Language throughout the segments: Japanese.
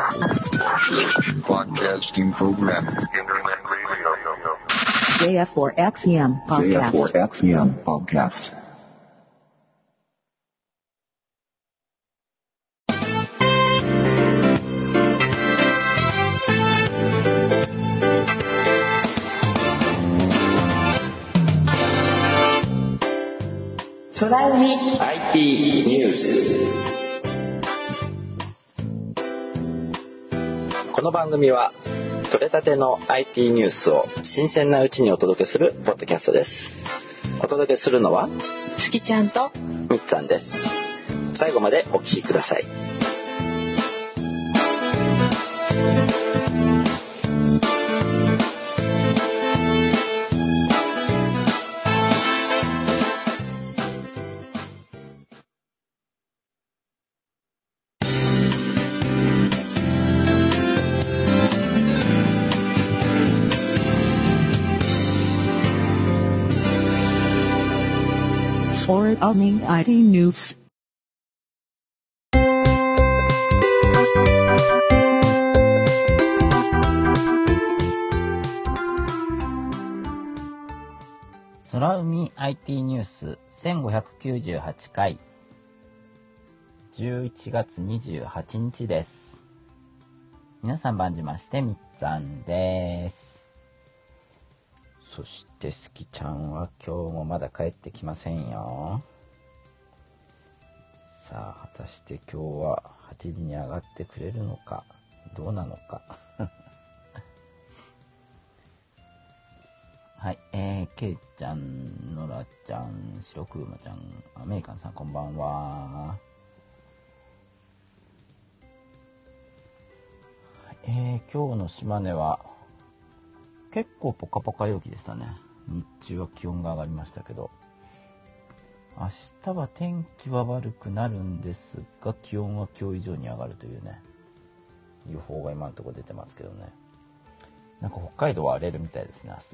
Broadcasting program. Internet radio. JF4XEM podcast. JF4XEM podcast. 空海 IT ニュース。この番組は取れたての IT ニュースを新鮮なうちにお届けするポッドキャストです。お届けするのはすきちゃんとみっつぁんです。最後までお聞きください。 空海 IT News。 空海 IT ニュース1598回11月28日です。皆さん晩じましてみっつぁんです。そしてすきちゃんは今日もまだ帰ってきませんよ。さあ果たして今日は8時に上がってくれるのかどうなのかはい、けいちゃん、のらちゃん、しろくまちゃん、アメリカンさんこんばんは。今日の島根は結構ポカポカ陽気でしたね。日中は気温が上がりましたけど、明日は天気は悪くなるんですが気温は今日以上に上がるというね予報が今のところ出てますけどね。なんか北海道は荒れるみたいですね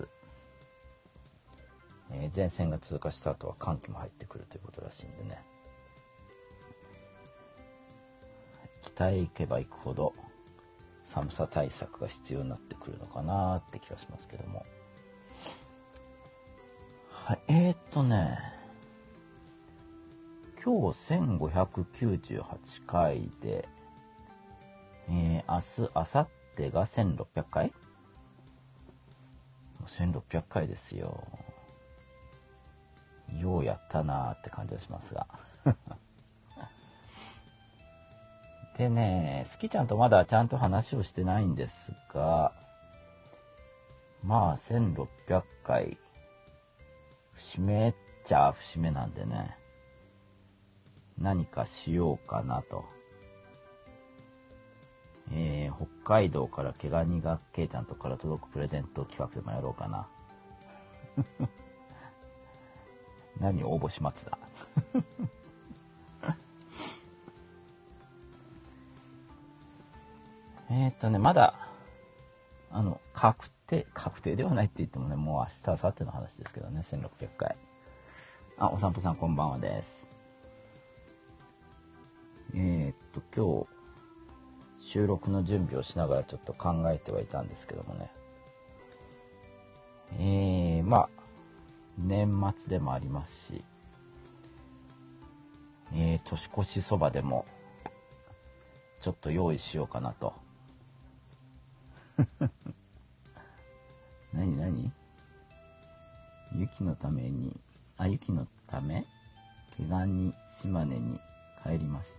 明日。前線が通過した後は寒気も入ってくるということらしいんでね、北へ行けば行くほど寒さ対策が必要になってくるのかなって気がしますけども、はい、今日1598回で、明日明後日が1600回、もう1600回ですよ。ようやったなーって感じがしますがでね、すきちゃんとまだちゃんと話をしてないんですが、まあ1600回節目っちゃ節目なんでね、何かしようかなと。北海道から毛ガニがけいちゃんとから届くプレゼント企画でもやろうかな何応募しますだまだ確定ではないって言ってもね、もう明日明後日の話ですけどね。1600回。お散歩さんこんばんはです。今日収録の準備をしながらちょっと考えてはいたんですけどもね、まあ年末でもありますし、年越しそばでもちょっと用意しようかなと何雪のため毛ガニ島根に帰りました。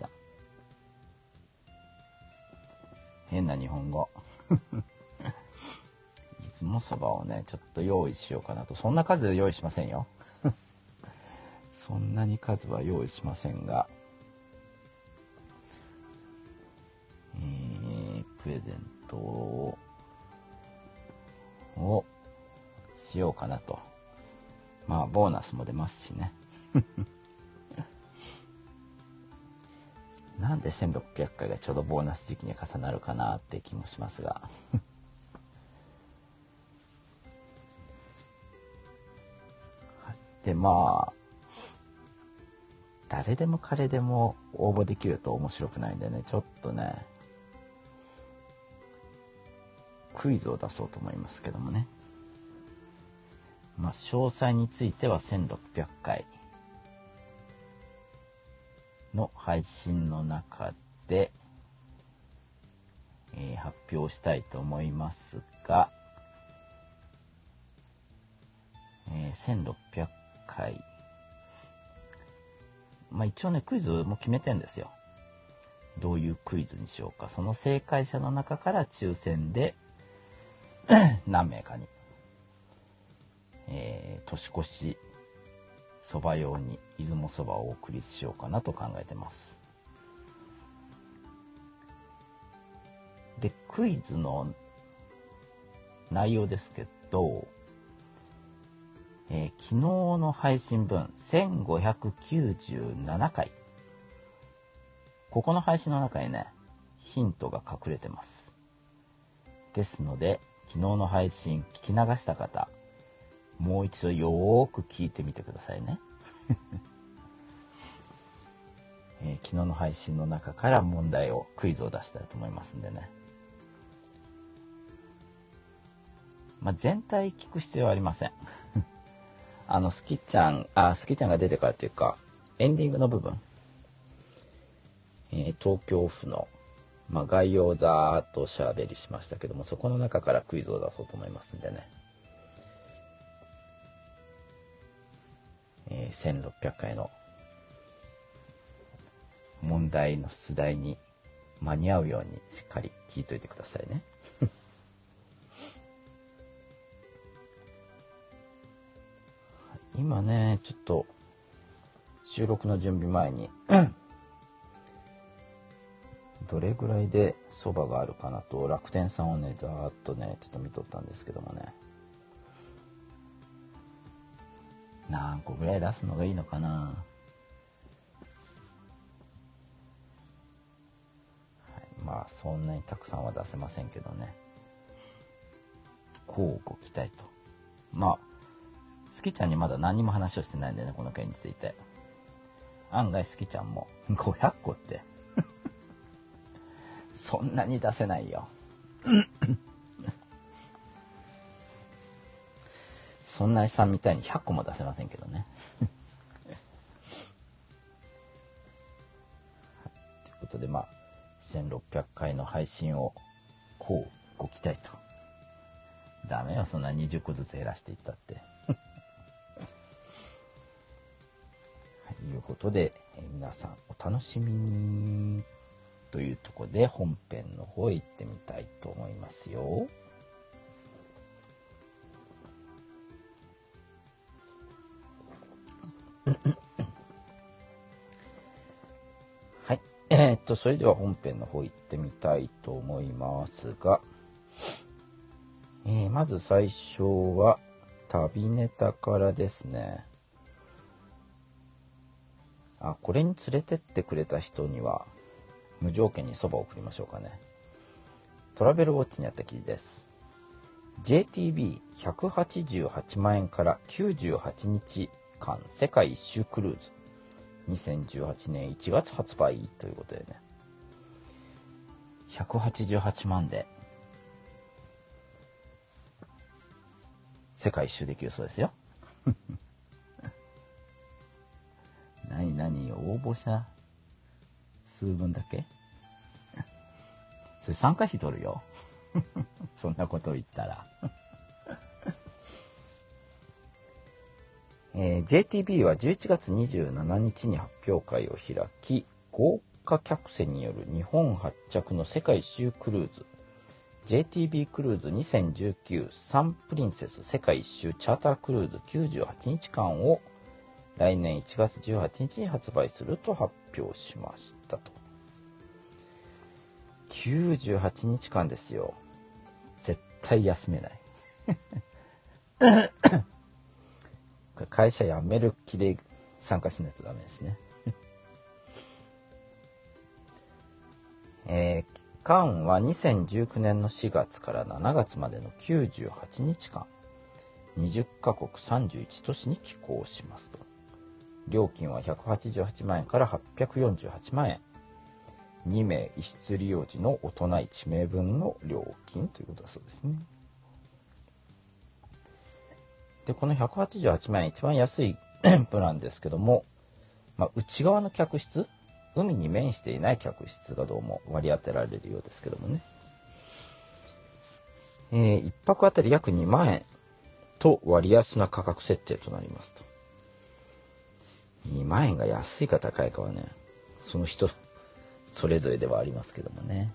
変な日本語いつもそばをねちょっと用意しようかなと。そんな数用意しませんよそんなに数は用意しませんが、プレゼントをしようかなと。まあボーナスも出ますしねなんで1600回がちょうどボーナス時期に重なるかなって気もしますがでまあ誰でも彼でも応募できると面白くないんでね、ちょっとねクイズを出そうと思いますけどもね。まあ詳細については1600回の配信の中で、発表したいと思いますが、1600回、まあ一応ねクイズも決めてんですよ。どういうクイズにしようか。その正解者の中から抽選で何名かに、年越しそば用に出雲そばをお送りしようかなと考えてます。でクイズの内容ですけど、昨日の配信分1597回、ここの配信の中にねヒントが隠れてます。ですので昨日の配信聞き流した方、もう一度よーく聞いてみてくださいね、昨日の配信の中から問題をクイズを出したいと思いますんでね。まあ、全体聞く必要はありませんスキちゃんが出てからっていうかエンディングの部分、東京府の、概要をざーっとおしゃべりしましたけども、そこの中からクイズを出そうと思いますんでね、1600回の問題の出題に間に合うようにしっかり聞いといてくださいね今ねちょっと収録の準備前にどれぐらいでそばがあるかなと楽天さんをねざーっとねちょっと見とったんですけどもね、何個ぐらい出すのがいいのかな。はい、まあそんなにたくさんは出せませんけどね、こうご期待と。まあスキちゃんにまだ何も話をしてないんでね、この件について。案外スキちゃんも500個ってそんなに出せないよそんなさんみたいに100個も出せませんけどねということで1600回の配信をこうご期待と。ダメよそんな20個ずつ減らしていったってということで、皆さんお楽しみにというところで本編の方へ行ってみたいと思いますよ。はい、それでは本編の方行ってみたいと思いますが、まず最初は旅ネタからですね。これに連れてってくれた人には無条件にそばを送りましょうかね。トラベルウォッチにあった記事です。 JTB188 万円から98日間世界一周クルーズ2018年1月発売ということでね、188万で世界一周できるそうですよ何応募者数分だけそれ参加費取るよそんなことを言ったらJTB は11月27日に発表会を開き、豪華客船による日本発着の世界一周クルーズ JTB クルーズ2019サンプリンセス世界一周チャータークルーズ98日間を来年1月18日に発売すると発表しましたと。98日間ですよ。絶対休めない会社辞める気で参加しないとダメですね期間は2019年の4月から7月までの98日間、20カ国31都市に寄港しますと。料金は188万円から848万円。 2名1室利用時の大人1名分の料金ということだそうですね。でこの188万円一番安いプランですけども、内側の客室、海に面していない客室がどうも割り当てられるようですけどもね、1泊あたり約2万円と割安な価格設定となりますと。2万円が安いか高いかはね、その人それぞれではありますけどもね。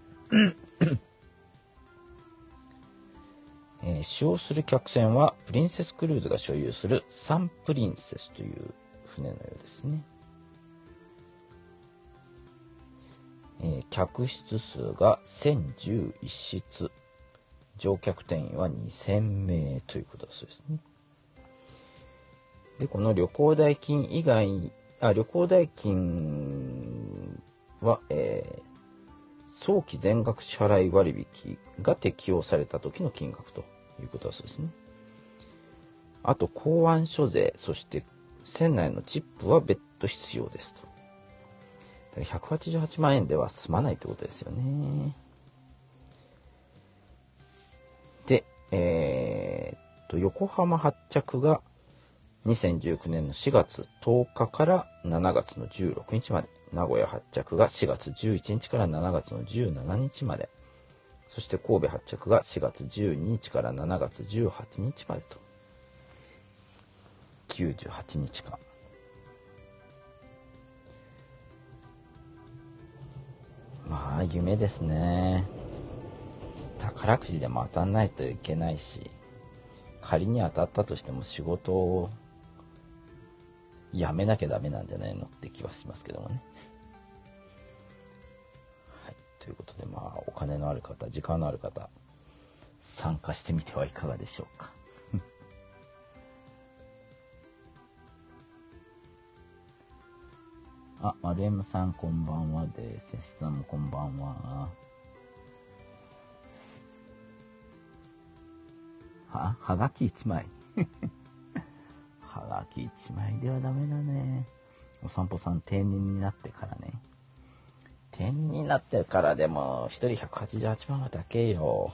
使用する客船はプリンセスクルーズが所有するサンプリンセスという船のようですね。客室数が1011室、乗客定員は2000名ということだそうですね。でこの旅行代金以外、旅行代金は、早期全額支払い割引が適用された時の金額ということだそうですね。あと港湾所税、そして船内のチップは別途必要ですと。だから188万円では済まないってことですよね。で、横浜発着が2019年の4月10日から7月の16日まで、名古屋発着が4月11日から7月の17日まで、そして神戸発着が4月12日から7月18日までと、98日間。まあ夢ですね。宝くじでも当たんないといけないし、仮に当たったとしても仕事を辞めなきゃダメなんじゃないのって気はしますけどもね。はい、ということでお金のある方、時間のある方、参加してみてはいかがでしょうか。丸 M さんこんばんはです。しさんもこんばんは。はがき1枚。はがき1枚ではダメだね。お散歩さん定年になってからね。定年になってからでも1人188万はだけよ。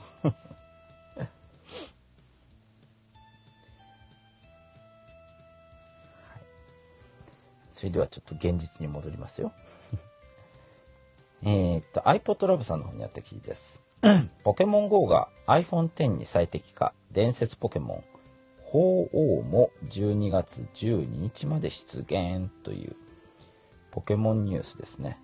それではちょっと現実に戻りますよ。iPod Love さんの方にあった記事です。ポケモン GO が iPhone X に最適化、伝説ポケモン鳳凰も12月12日まで出現というポケモンニュースですね。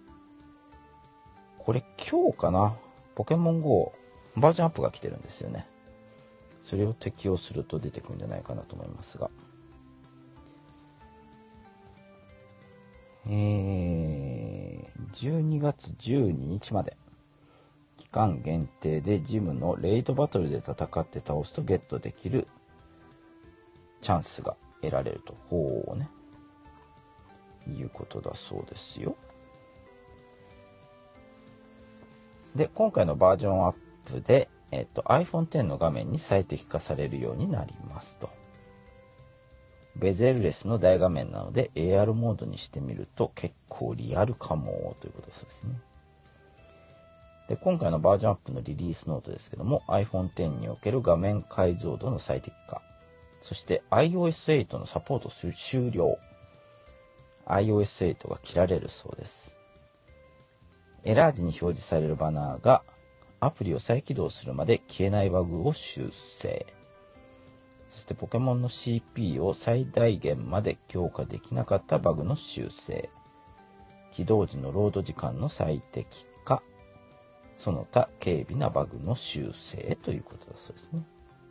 これ今日かな、ポケモン GO バージョンアップが来てるんですよね。それを適用すると出てくるんじゃないかなと思いますが、12月12日まで期間限定でジムのレイドバトルで戦って倒すとゲットできるチャンスが得られると、いうことだそうですよ。で今回のバージョンアップで、iPhone X の画面に最適化されるようになりますと。ベゼルレスの大画面なので AR モードにしてみると結構リアルかもということですね。で今回のバージョンアップのリリースノートですけども、 iPhone X における画面解像度の最適化、そして iOS8 のサポート終了、 iOS8 が切られるそうです。エラー時に表示されるバナーがアプリを再起動するまで消えないバグを修正、そしてポケモンの CP を最大限まで強化できなかったバグの修正、起動時のロード時間の最適化、その他軽微なバグの修正ということだそうですね。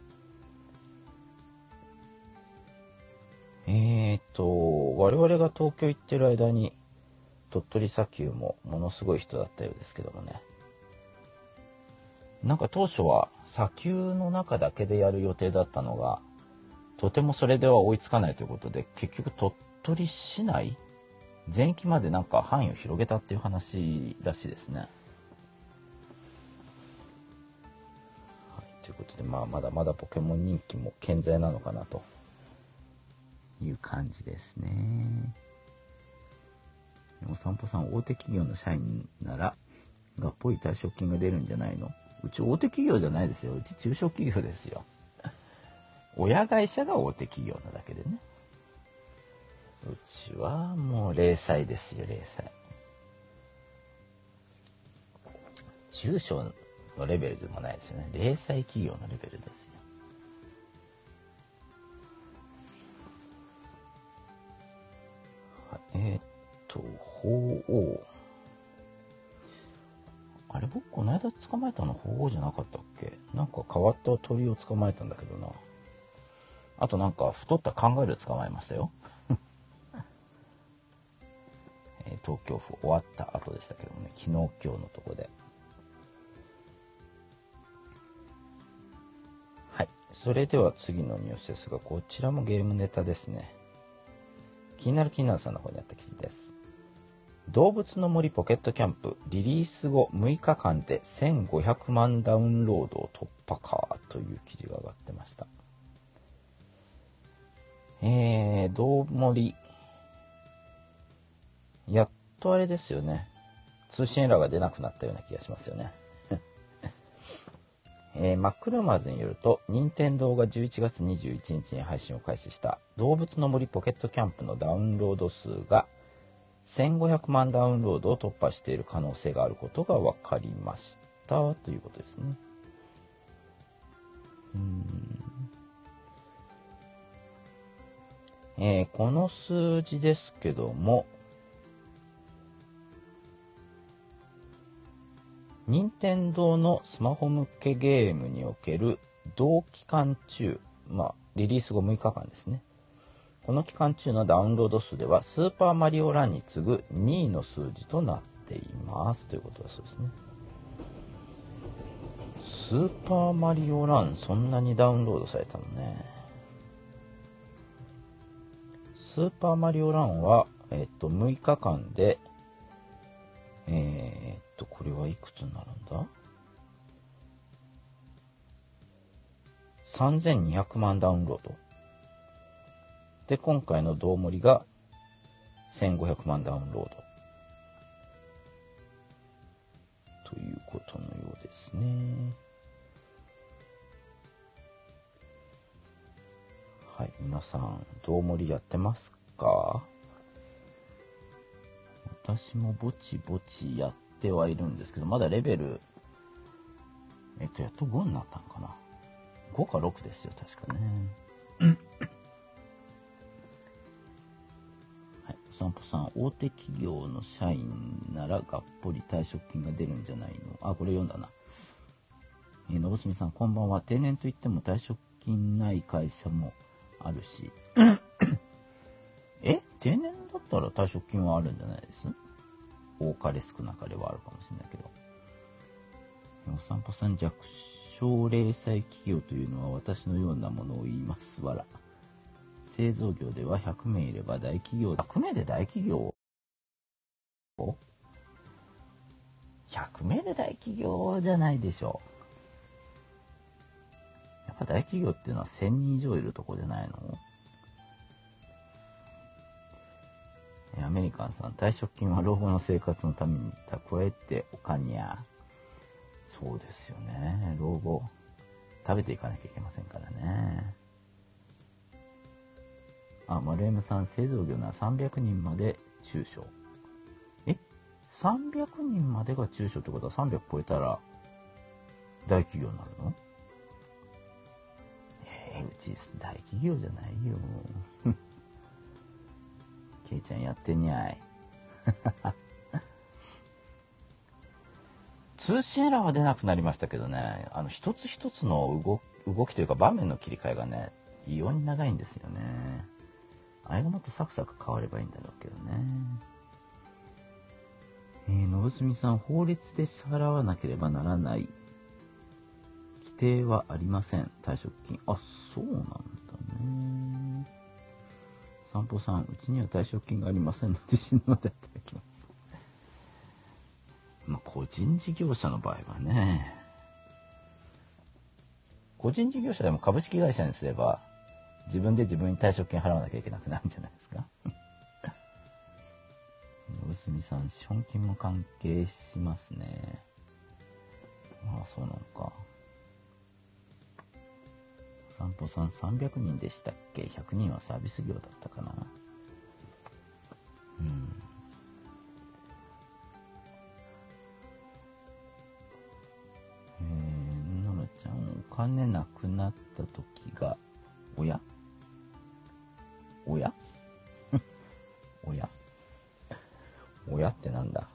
我々が東京行ってる間に鳥取砂丘もものすごい人だったようですけどもね、なんか当初は砂丘の中だけでやる予定だったのが、とてもそれでは追いつかないということで、結局鳥取市内全域までなんか範囲を広げたっていう話らしいですね。はい、ということでまだまだポケモン人気も健在なのかなという感じですね。 お散歩さん、大手企業の社員ならがっぽり退職金が出るんじゃないの？うち大手企業じゃないですよ。うち中小企業ですよ。親会社が大手企業なだけでね。うちはもう零細ですよ、零細。中小のレベルでもないですよね。零細企業のレベルですよ。鳳凰。あれ、僕この間捕まえたの鳳凰じゃなかったっけ？なんか変わった鳥を捕まえたんだけどな。あとなんか太ったカンガルー捕まえましたよ。東京府終わった後でしたけどもね、昨日今日のとこで。はい、それでは次のニュースですが、こちらもゲームネタですね。気になるさんの方にあった記事です。動物の森ポケットキャンプリリース後6日間で1500万ダウンロードを突破かという記事が上がってました。どうもりやっとあれですよね、通信エラーが出なくなったような気がしますよね。マックルーマーズによると、任天堂が11月21日に配信を開始した動物の森ポケットキャンプのダウンロード数が1500万ダウンロードを突破している可能性があることが分かりましたということですね。この数字ですけども、任天堂のスマホ向けゲームにおける同期間中、リリース後6日間ですね。この期間中のダウンロード数ではスーパーマリオランに次ぐ2位の数字となっていますということだそうですね。スーパーマリオラン、そんなにダウンロードされたのね。スーパーマリオランは、6日間でこれはいくつになるんだ？ 3200 万ダウンロードで、今回のどうもりが1500万ダウンロードということのようですね。はい、皆さんどうもりやってますか？私もぼちぼちやってはいるんですけど、まだレベルやっと5になったのかな。5か6ですよ、確かね。はい、お散歩さん、大手企業の社員ならがっぽり退職金が出るんじゃないの？あ、これ読んだな。のぼすみさん、こんばんは。定年といっても退職金ない会社もあるし。定年だったら退職金はあるんじゃないです？多かれ少なかれはあるかもしれないけど。お散歩さん、弱小零細企業というのは私のようなものを言います。わら。製造業では100名いれば大企業。100名で大企業？100名で大企業じゃないでしょう。やっぱ大企業っていうのは1000人以上いるとこじゃないの？アメリカンさん、退職金は老後の生活のために蓄えておかにゃ。そうですよね。老後食べていかなきゃいけませんからね。丸 M さん、製造業なら300人まで中小。300人までが中小ってことは300超えたら大企業になるの？うち大企業じゃないよ。ケイちゃんやってにゃい。通信エラーは出なくなりましたけどね、一つ一つの動きというか場面の切り替えがね、異様に長いんですよね。あれがもっとサクサク変わればいいんだろうけどね。のぶすみさん、法律で支払わなければならない規定はありません、退職金。あ、そうなんだね。散歩さん、うちには退職金がありませんので死ぬまでいただきます。個人事業者の場合はね、個人事業者でも株式会社にすれば自分で自分に退職金払わなきゃいけなくなるんじゃないですか。のぶすみさん、資本金も関係しますね。ああ、そうなのか。お散歩さん300人でしたっけ。100人はサービス業だったかな。ののちゃん、お金なくなった時が親親親親ってなんだ。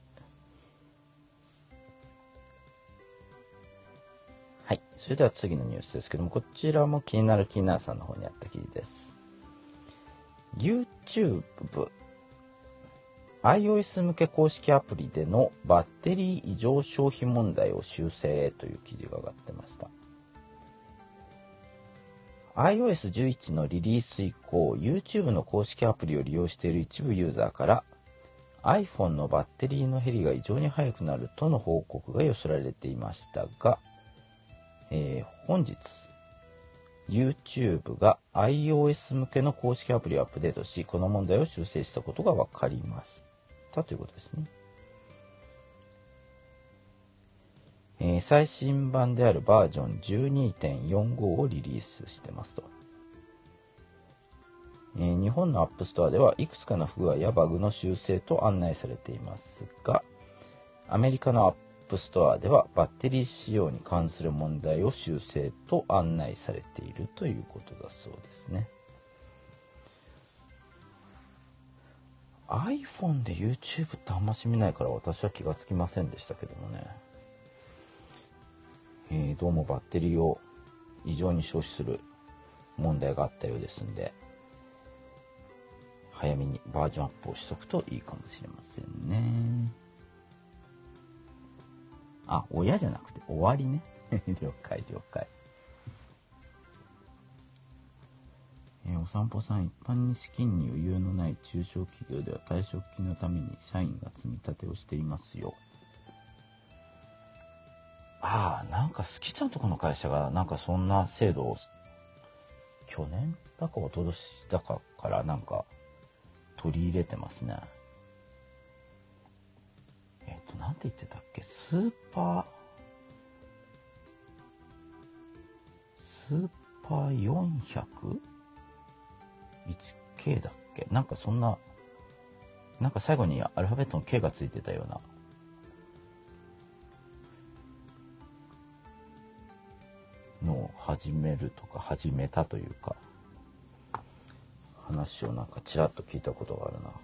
はい、それでは次のニュースですけども、こちらも気になるさんの方にあった記事です。 YouTube iOS 向け公式アプリでのバッテリー異常消費問題を修正という記事が上がってました。 iOS11 のリリース以降 YouTube の公式アプリを利用している一部ユーザーから iPhone のバッテリーの減りが異常に速くなるとの報告が寄せられていましたが、本日 YouTube が iOS 向けの公式アプリをアップデートし、この問題を修正したことが分かりましたということですね。最新版であるバージョン 12.45 をリリースしてますと。日本の App Store ではいくつかの不具合やバグの修正と案内されていますが、アメリカの App Store ではバッテリー使用に関する問題を修正と案内されているということだそうですね。iPhone で YouTube ってあんまし見ないから私は気がつきませんでしたけどもね。どうもバッテリーを異常に消費する問題があったようですんで、早めにバージョンアップをしとくといいかもしれませんね。あ、親じゃなくて終わりね。了解了解。お散歩さん、一般に資金に余裕のない中小企業では退職金のために社員が積み立てをしていますよ。ああ、なんか好きちゃんとこの会社がなんかそんな制度を去年だか一昨年だかからなんか取り入れてますね。なんて言ってたっけ、スーパー 400?1K だっけ、なんかそんな、なんか最後にアルファベットの K がついてたようなのを始めるとか始めたというか話をなんかちらっと聞いたことがあるな。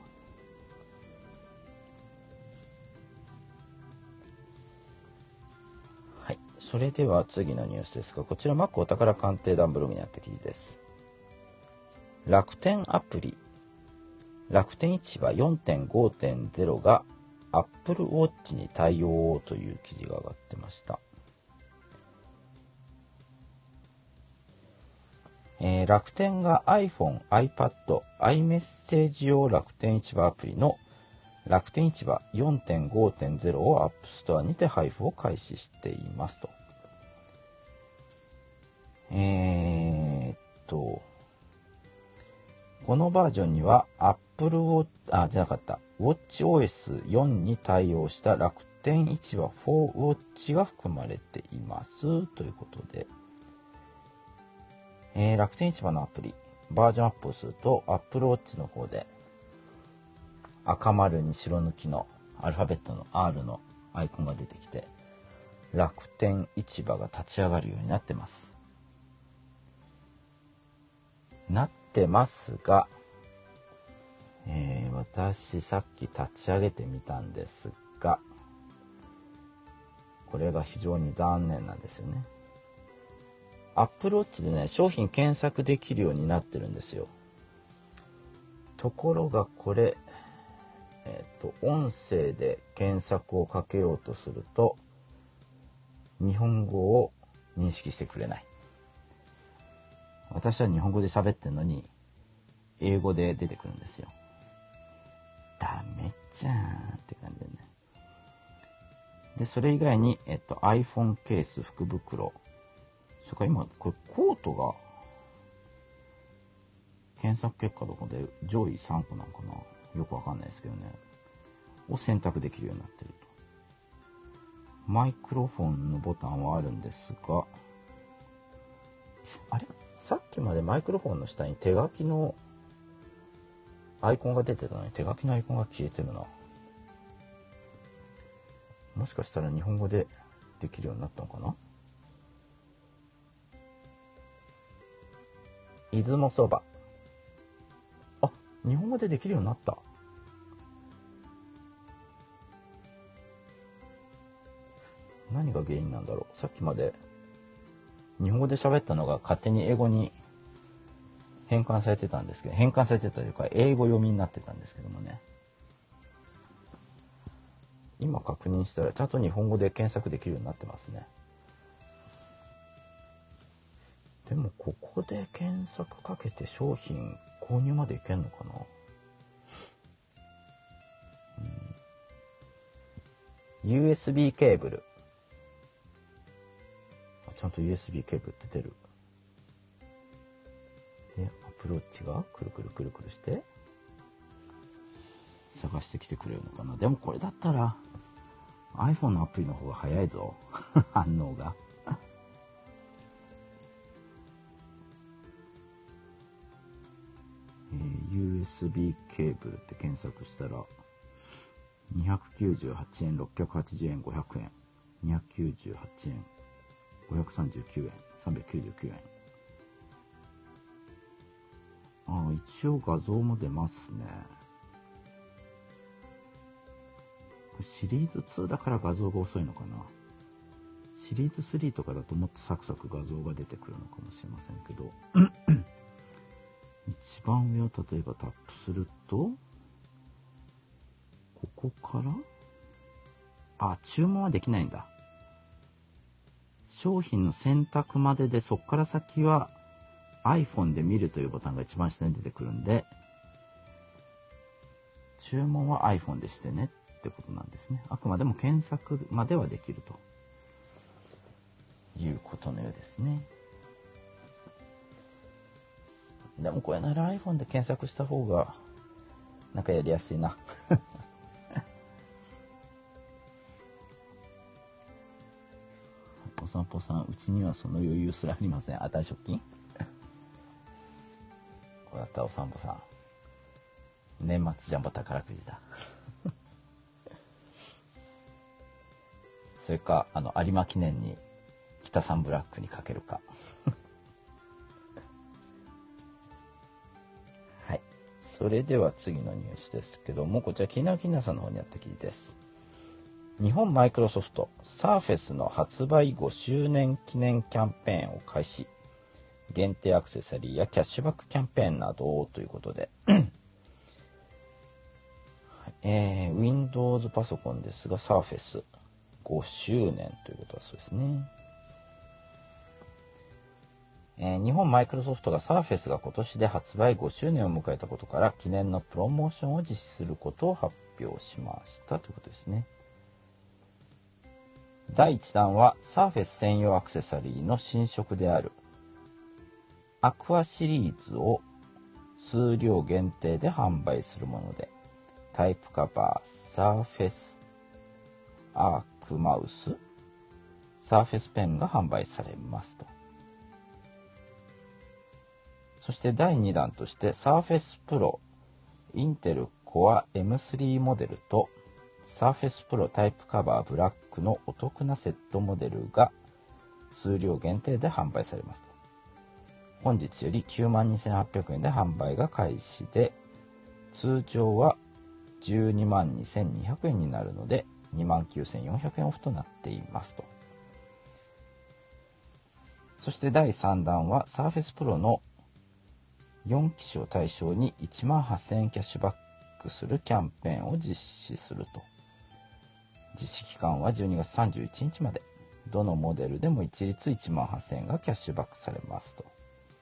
はい、それでは次のニュースですが、こちら Mac お宝鑑定団ブログにあった記事です。楽天アプリ楽天市場 4.5.0 が Apple Watch に対応という記事が上がってました。楽天が iPhone、iPad、iMessage 用楽天市場アプリの楽天市場 4.5.0 を App Store にて配布を開始していますと。このバージョンには Apple WatchOS4 に対応した楽天市場 4Watch が含まれていますということで、楽天市場のアプリバージョンアップをすると Apple Watch の方で赤丸に白抜きのアルファベットの R のアイコンが出てきて楽天市場が立ち上がるようになってますが、私さっき立ち上げてみたんですが、これが非常に残念なんですよね。Apple Watch でね、商品検索できるようになってるんですよ。ところがこれ、音声で検索をかけようとすると日本語を認識してくれない。私は日本語で喋ってるのに英語で出てくるんですよ。ダメじゃんって感じでね。でそれ以外に、iPhone ケース、福袋、それから今これコートが検索結果どこで上位3個なのかな、よくわかんないですけどね。 を選択できるようになっていると。マイクロフォンのボタンはあるんですが、あれ、さっきまでマイクロフォンの下に手書きのアイコンが出てたのに手書きのアイコンが消えてるな。もしかしたら日本語でできるようになったのかな。出雲そば。あ、日本語でできるようになった。何が原因なんだろう。さっきまで日本語で喋ったのが勝手に英語に変換されてたんですけど、変換されてたというか英語読みになってたんですけどもね。今確認したらちゃんと日本語で検索できるようになってますね。でもここで検索かけて商品購入までいけんのかな。USB ケーブル。ちゃんと USB ケーブルって出る。で、アプローチがくるくるくるくるして探してきてくれるのかな。でもこれだったら iPhone のアプリの方が早いぞ反応がUSB ケーブルって検索したら298円、680円、500円、298円、539円、399円。ああ、一応画像も出ますね。シリーズ2だから画像が遅いのかな。シリーズ3とかだともっとサクサク画像が出てくるのかもしれませんけど一番上を例えばタップすると、ここから注文はできないんだ。商品の選択までで、そこから先は iPhone で見るというボタンが一番下に出てくるんで、注文は iPhone でしてねってことなんですね。あくまでも検索まではできるということのようですね。でもこれなら iPhone で検索した方がなんかやりやすいなお散歩さん、うちにはその余裕すらありません。値食金これだったらお散歩さん、年末ジャンボ宝くじだそれか有馬記念に北三ブラックにかけるかはい、それでは次のニュースですけども、こちらキナキナさんの方にあった記事です。日本マイクロソフトサーフェスの発売5周年記念キャンペーンを開始。限定アクセサリーやキャッシュバックキャンペーンなどということでWindows パソコンですが、サーフェス5周年ということだそうですね。日本マイクロソフトがサーフェスが今年で発売5周年を迎えたことから、記念のプロモーションを実施することを発表しましたということですね。第1弾はサーフェス専用アクセサリーの新色であるアクアシリーズを数量限定で販売するもので、タイプカバー、サーフェスアークマウス、サーフェスペンが販売されますと。そして第2弾としてサーフェスプロインテルコア M3 モデルとサーフェスプロタイプカバーブラックのお得なセットモデルが数量限定で販売されますと。本日より 92,800 円で販売が開始で、通常は 122,200 円になるので 29,400 円オフとなっていますと。そして第3弾はサーフェスプロの4機種を対象に 18,000 円キャッシュバックするキャンペーンを実施すると。実施期間は12月31日まで。どのモデルでも一律 18,000 円がキャッシュバックされますと。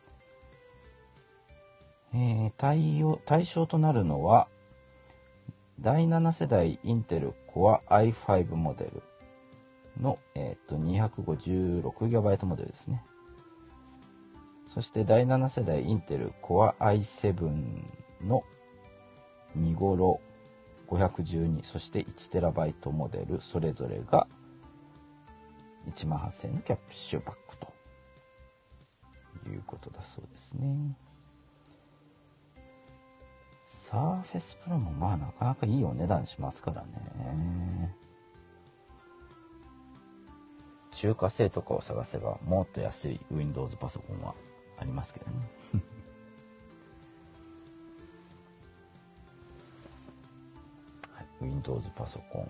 対象となるのは第7世代インテルコア i5 モデルの、256GB モデルですね。そして第7世代インテルコア i7 の2頃 512、そして 1TB モデルそれぞれが18,000円のキャッシュバックということだそうですね。サーフェスプロもまあなかなかいいお値段しますからね。中華製とかを探せばもっと安い Windows パソコンはありますけどね。はい、Windows パソコン。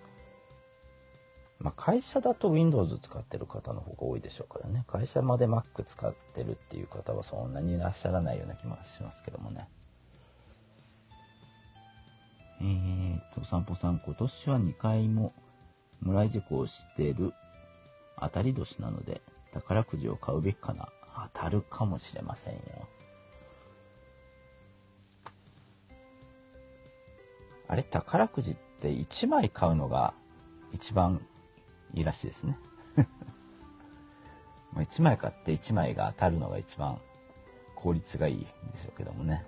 まあ会社だと Windows 使ってる方の方が多いでしょうからね。会社まで Mac 使ってるっていう方はそんなにいらっしゃらないような気もしますけどもね。お散歩さん、今年は2回ももらい事故をしてる当たり年なので宝くじを買うべきかな。当たるかもしれませんよ。あれ、宝くじって1枚買うのが一番いいらしいですね。1枚買って1枚が当たるのが一番効率がいいんでしょうけどもね。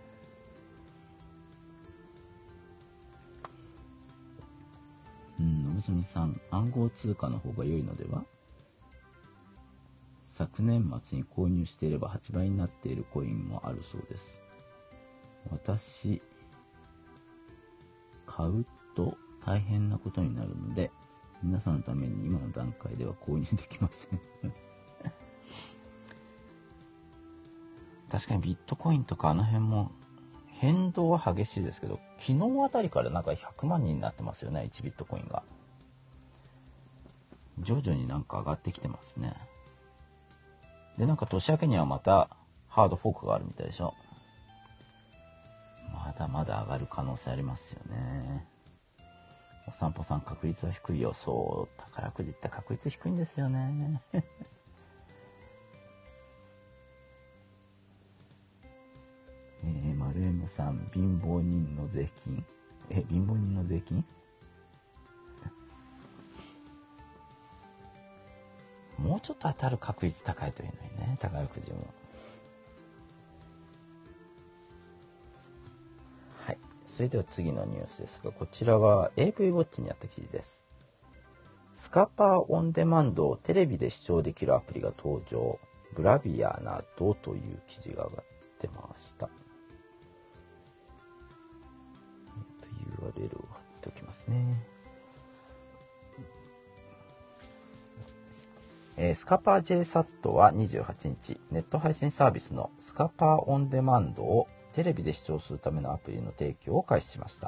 のぶすみさん、暗号通貨の方が良いのでは？昨年末に購入していれば8倍になっているコインもあるそうです。私、買うと大変なことになるので、皆さんのために今の段階では購入できません。確かにビットコインとかあの辺も変動は激しいですけど、昨日あたりからなんか100万人になってますよね、1ビットコインが。徐々になんか上がってきてますね。で、なんか年明けにはまたハードフォークがあるみたいでしょ。まだまだ上がる可能性ありますよね。お散歩さん、確率は低いよ。そう、宝くじって確率低いんですよね。丸 M さん、貧乏人の税金。貧乏人の税金もうちょっと当たる確率高いといいのにね、宝くじも。はい、それでは次のニュースですが、こちらは AV ウォッチにあった記事です。スカパーオンデマンドをテレビで視聴できるアプリが登場、ブラビアなどという記事が上がってました。URL を貼っておきますね。スカパー JSAT は28日、ネット配信サービスのスカパーオンデマンドをテレビで視聴するためのアプリの提供を開始しました。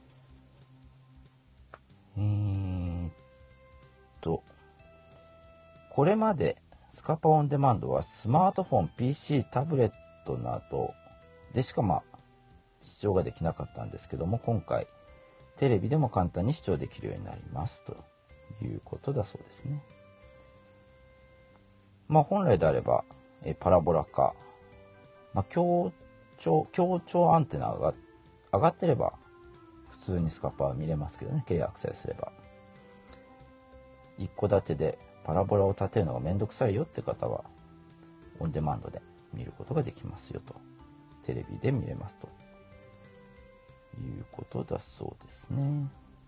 これまでスカパーオンデマンドはスマートフォン、PC、タブレットなどでしか視聴ができなかったんですけども、今回テレビでも簡単に視聴できるようになりますということだそうですね。本来であればパラボラか、強調アンテナが上がってれば普通にスカパー見れますけどね、契約さえすれば。一戸建てでパラボラを立てるのがめんどくさいよって方はオンデマンドで見ることができますよと、テレビで見れますということだそうですね。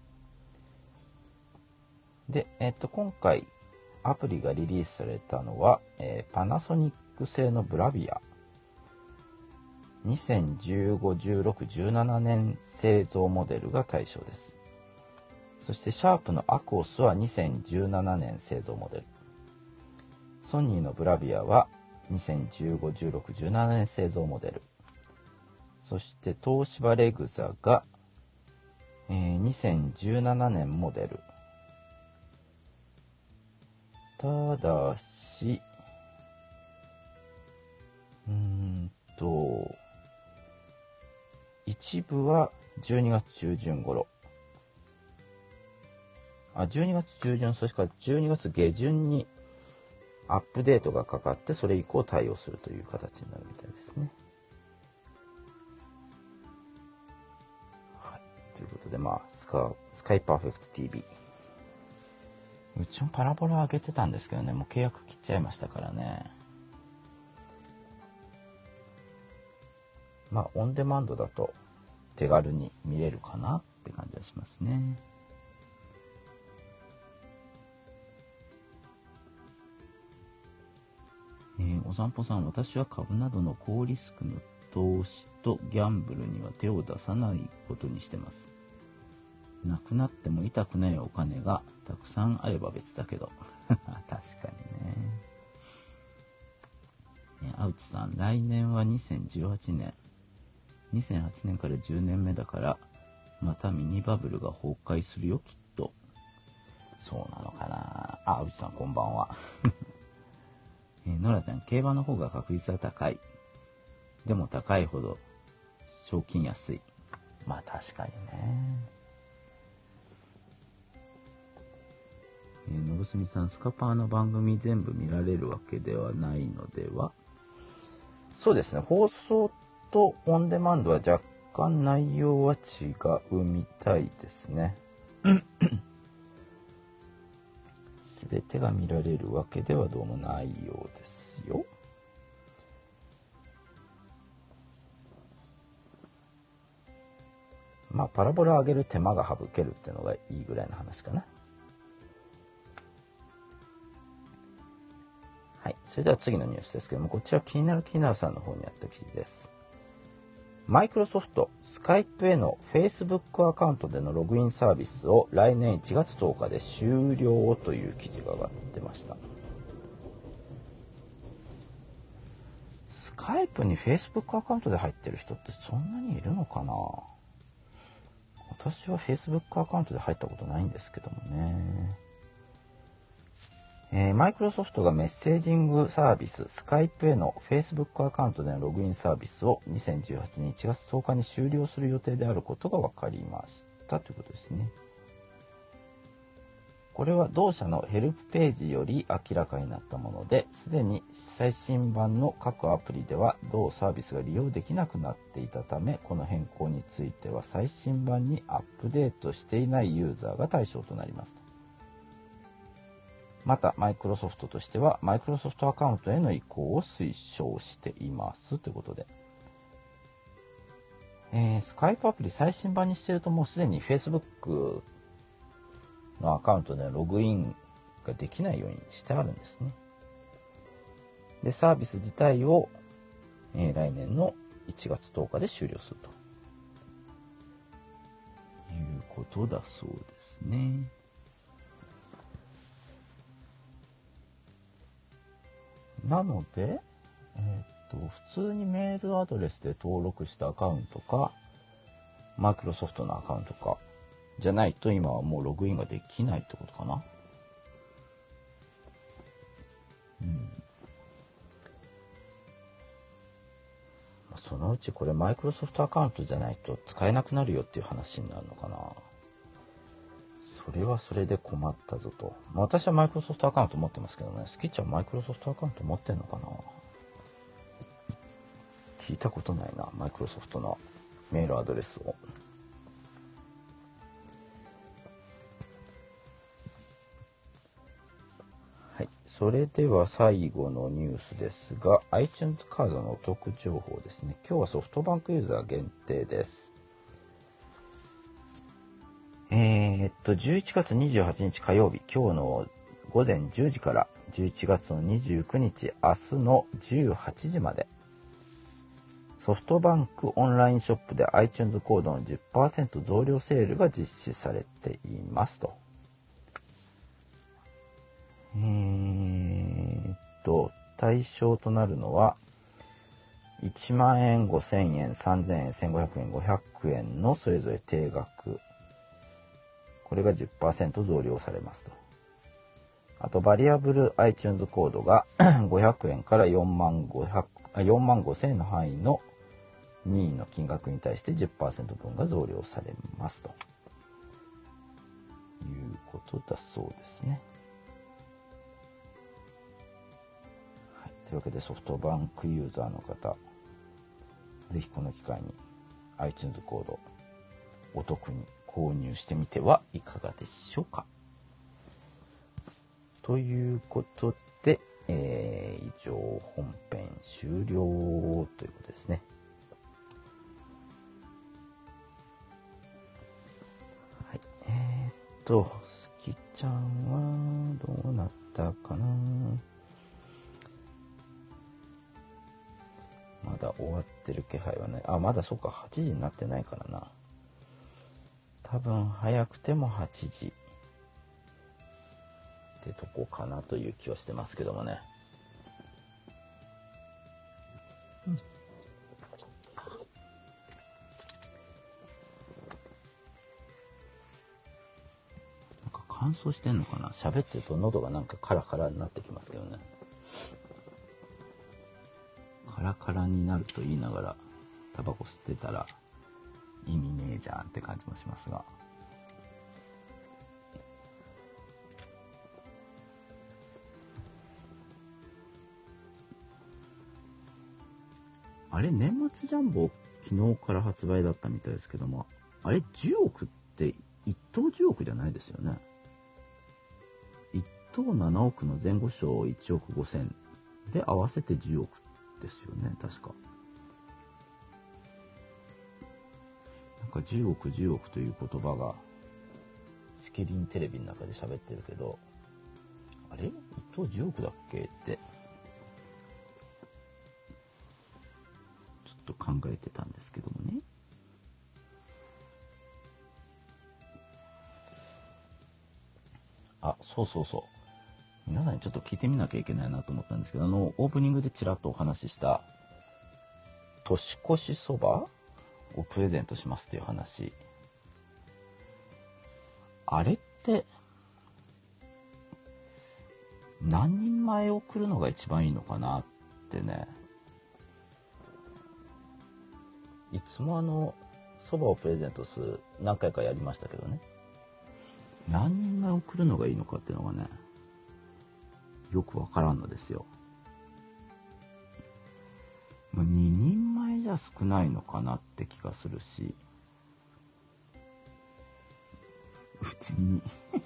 で、今回アプリがリリースされたのは、パナソニック製のブラビア、2015、16、17年製造モデルが対象です。そしてシャープのアコースは2017年製造モデル、ソニーのブラビアは2015、16、17年製造モデル、そして東芝レグザが、2017年モデル。ただし、一部は12月中旬頃。12月中旬、そしてから12月下旬にアップデートがかかって、それ以降対応するという形になるみたいですね。はい。ということで、スカイパーフェクト TV。うちもパラボラ上げてたんですけどね、もう契約切っちゃいましたからね。オンデマンドだと手軽に見れるかなって感じはしますね。お散歩さん、私は株などの高リスクの投資とギャンブルには手を出さないことにしてます。なくなっても痛くないお金がたくさんあれば別だけど確かにね。青地さん、来年は2018年2008年から10年目だからまたミニバブルが崩壊するよきっと。そうなのかな。青地さんこんばんはノラちゃん、競馬の方が確率は高い。でも高いほど賞金安い。まあ確かにね。のぶすみさん、スカパーの番組全部見られるわけではないのでは。そうですね、放送とオンデマンドは若干内容は違うみたいですね全てが見られるわけではどうもないようですよ。まあパラボラを上げる手間が省けるっていうのがいいぐらいの話かな。はい、それでは次のニュースですけども、こちら気になるさんの方にあった記事です。マイクロソフト、スカイプへの Facebook アカウントでのログインサービスを来年1月10日で終了という記事が上がってました。スカイプに Facebook アカウントで入ってる人ってそんなにいるのかな。私は Facebook アカウントで入ったことないんですけどもね。マイクロソフトがメッセージングサービススカイプへの Facebook アカウントでのログインサービスを2018年1月10日に終了する予定であることが分かりましたということですね。これは同社のヘルプページより明らかになったもので、すでに最新版の各アプリでは同サービスが利用できなくなっていたため、この変更については最新版にアップデートしていないユーザーが対象となります。またマイクロソフトとしてはマイクロソフトアカウントへの移行を推奨していますということで、スカイプアプリ最新版にしているともうすでに Facebook のアカウントでのログインができないようにしてあるんですね。でサービス自体を、来年の1月10日で終了するということだそうですね。なので、普通にメールアドレスで登録したアカウントか、マイクロソフトのアカウントか、じゃないと今はもうログインができないってことかな。そのうちこれマイクロソフトアカウントじゃないと使えなくなるよっていう話になるのかな。それはそれで困ったぞと。私はマイクロソフトアカウント持ってますけどね、スキッチはマイクロソフトアカウント持ってんのかな。聞いたことないな、マイクロソフトのメールアドレスを。はい、それでは最後のニュースですが、 iTunes カードのお得情報ですね。今日はソフトバンクユーザー限定です。11月28日火曜日、今日の午前10時から11月の29日明日の18時まで、ソフトバンクオンラインショップで iTunes コードの 10% 増量セールが実施されていますと。対象となるのは1万円、5000円、3000円、1500円、500円のそれぞれ定額、これが 10% 増量されますと。あとバリアブル iTunes コードが500円から4万5000円の範囲の任意の金額に対して 10% 分が増量されますということだそうですね。はい、というわけでソフトバンクユーザーの方、ぜひこの機会に iTunes コードお得に購入してみてはいかがでしょうか。ということで、以上本編終了ということですね。 すきちゃんはどうなったかな。まだ終わってる気配はない。あ、まだそうか、8時になってないからな。多分早くても8時ってとこかなという気はしてますけどもね。なんか乾燥してんのかな。喋ってると喉がなんかカラカラになってきますけどね。カラカラになると言いながらタバコ吸ってたら意味ねえじゃんって感じもしますが、あれ年末ジャンボ昨日から発売だったみたいですけども、あれ10億って1等10億じゃないですよね。1等7億の前後賞1億5千で合わせて10億ですよね、確か。なんか10億10億という言葉がしきりにテレビの中で喋ってるけど、あれ1等10億だっけってちょっと考えてたんですけどもね。あ、そうそうそう、皆さんにちょっと聞いてみなきゃいけないなと思ったんですけど、オープニングでちらっとお話しした年越しそばをプレゼントしますっていう話、あれって何人前送るのが一番いいのかなってね。いつもそばをプレゼントする何回かやりましたけどね、何人前送るのがいいのかっていうのがね、よくわからんのですよ。2人前じゃ少ないのかなって気がするし、うちに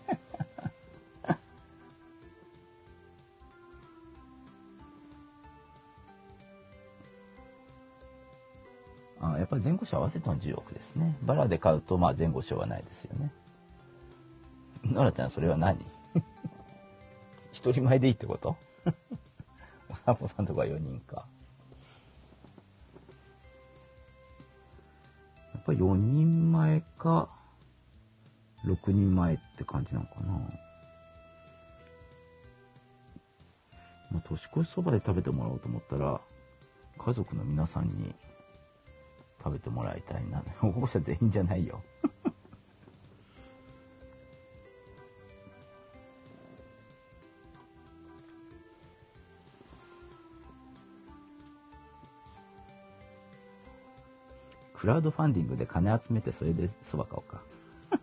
やっぱり前後賞合わせての10億ですね。バラで買うと前後賞はないですよね。ノラちゃんそれは何一人前でいいってことおさぽさんとか4人か。やっぱり4人前か6人前って感じなのかな。年越しそばで食べてもらおうと思ったら家族の皆さんに食べてもらいたいな。保護者全員じゃないよクラウドファンディングで金集めてそれでそば買おうか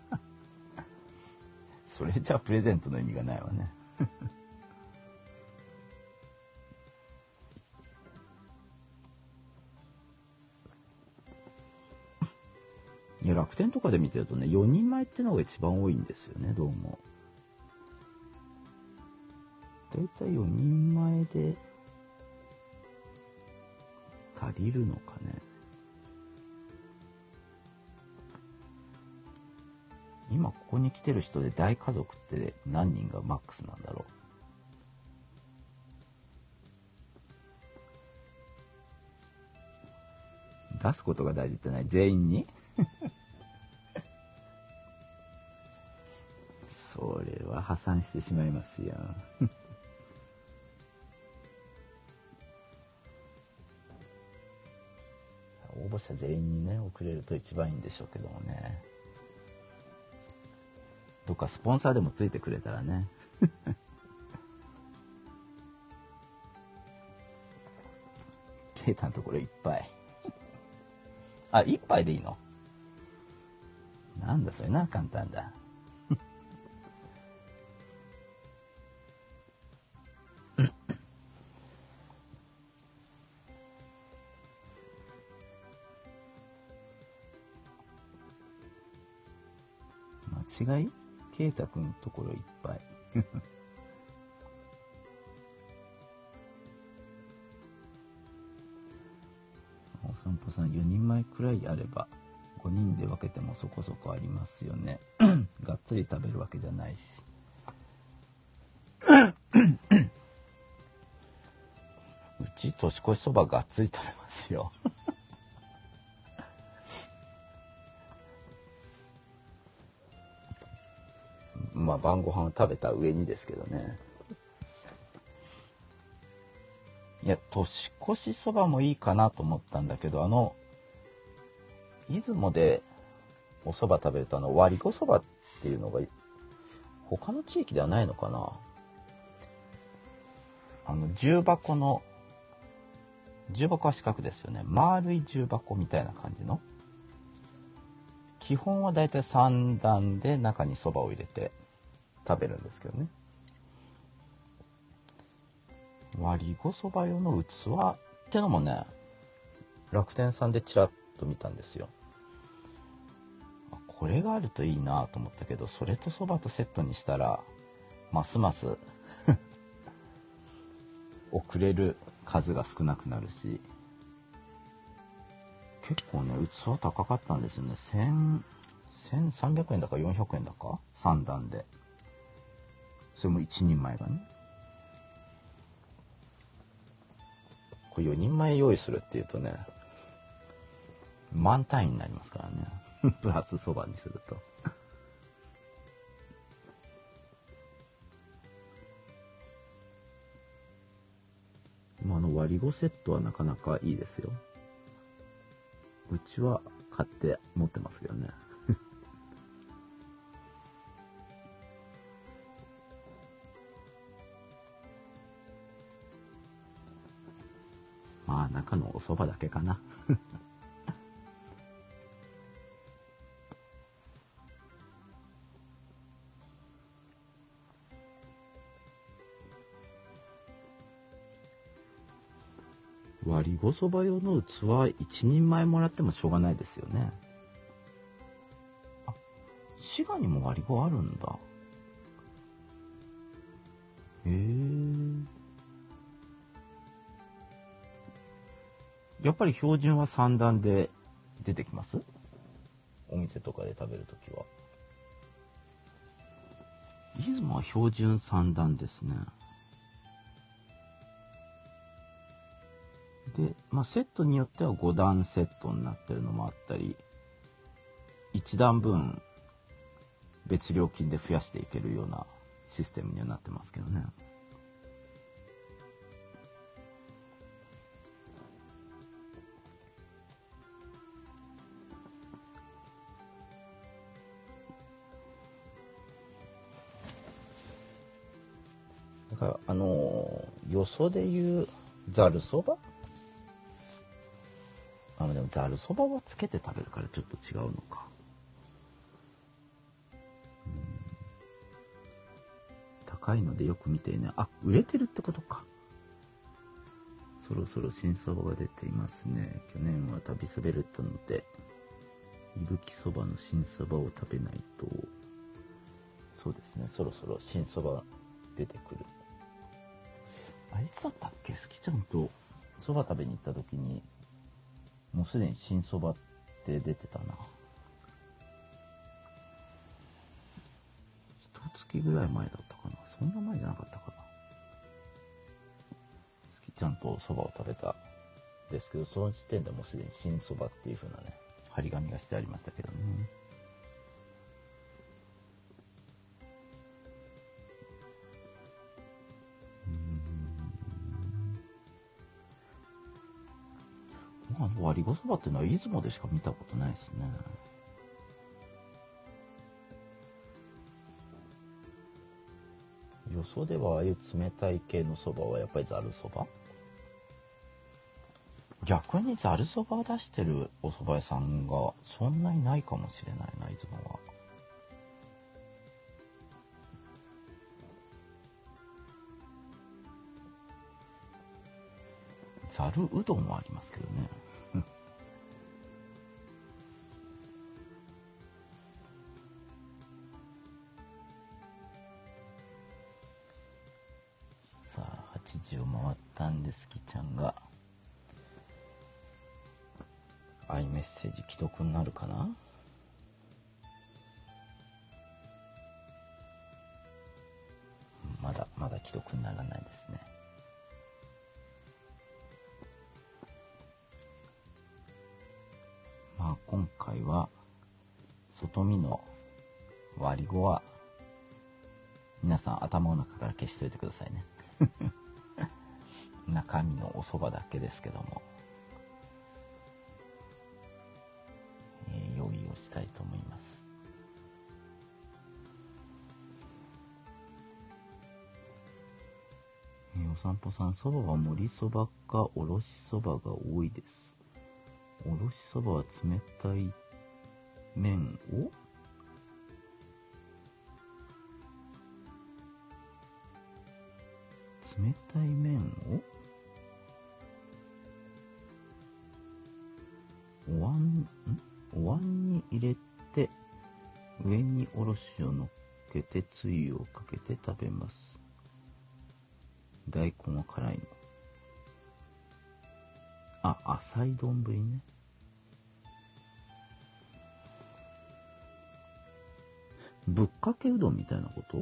それじゃあプレゼントの意味がないわねいや、楽天とかで見てるとね、4人前ってのが一番多いんですよね、どうも。だいたい4人前で足りるのかね。今ここに来てる人で大家族って何人がマックスなんだろう。出すことが大事ってない、全員にそれは破産してしまいますよ応募者全員にね送れると一番いいんでしょうけどもね。どっかスポンサーでもついてくれたらねケイタのところいっぱいあ、一杯でいいの？なんだそれな、簡単だ間違い？ケイタくんのところいっぱいお散歩さん4人前くらいあれば 5人で分けてもそこそこありますよねがっつり食べるわけじゃないしうち年越しそばがっつり食べますよまあ晩ご飯を食べた上にですけどね。いや年越しそばもいいかなと思ったんだけど、出雲でおそば食べると割りごそばっていうのが他の地域ではないのかな。重箱は四角ですよね。丸い重箱みたいな感じの。基本はだいたい3段で中にそばを入れて食べるんですけどね。割りごそば用の器ってのもね、楽天さんでちらっと見たんですよ。これがあるといいなと思ったけど、それとそばとセットにしたらますます送れる数が少なくなるし、結構ね器高かったんですよね。1300円だか400円だか3段で、それも1人前がね。これ4人前用意するっていうとね満単位になりますからねプラスそばにすると割りごセットはなかなかいいですよ。うちは買って持ってますけどねまあ中のお蕎麦だけかな割りごそば用の器1人前もらってもしょうがないですよね。滋賀にも割りごあるんだ。へえ。やっぱり標準は3段で出てきます？お店とかで食べるときは。出雲は標準3段ですね。で、セットによっては5段セットになってるのもあったり、1段分別料金で増やしていけるようなシステムにはなってますけどね。だからよそでいうざるそば、でもざるそばはつけて食べるからちょっと違うのか。高いのでよく見てね。売れてるってことか。そろそろ新そばが出ていますね。去年は旅滑れたのでいぶきそばの新そばを食べないと。そうですね、そろそろ新そば出てくる。いつだったっけ、好きちゃんとそば食べに行った時にもうすでに新そばって出てたな。一月ぐらい前だったかな。そんな前じゃなかったかな。好きちゃんとそばを食べたですけど、その時点でもうすでに新そばっていう風なね張り紙がしてありましたけどね。割りごそばっていうのは出雲でしか見たことないですね。よそではああいう冷たい系のそばはやっぱりざるそば。逆にざるそばを出してるお蕎麦屋さんがそんなにないかもしれないな、出雲は。ざるうどんはありますけどねさあ8時を回ったんで、すきちゃんが iMessage 既読になるかな。まだ既読にならないですね。まあ今回は外見の割り語は皆さん頭の中から消しといてくださいね。中身のお蕎麦だけですけども、用意をしたいと思います。お散歩さん、そばは盛りそばかおろしそばが多いです。おろしそばは冷たい麺をお椀に入れて上におろしを乗っけてつゆをかけて食べます。大根は辛いの。浅い丼ね。ぶっかけうどんみたいなこと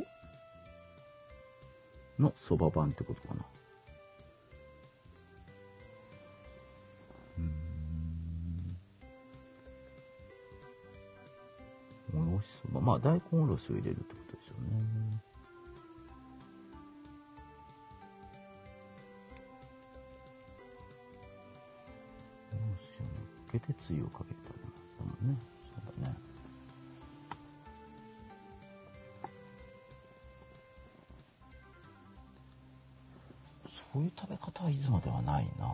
のそば版ってことかな。おろしそば、まあ大根おろしを入れるってことですよね。おろしを乗っけてつゆをかけて食べますもんね。そうだね。そういう食べ方は出雲ではないな。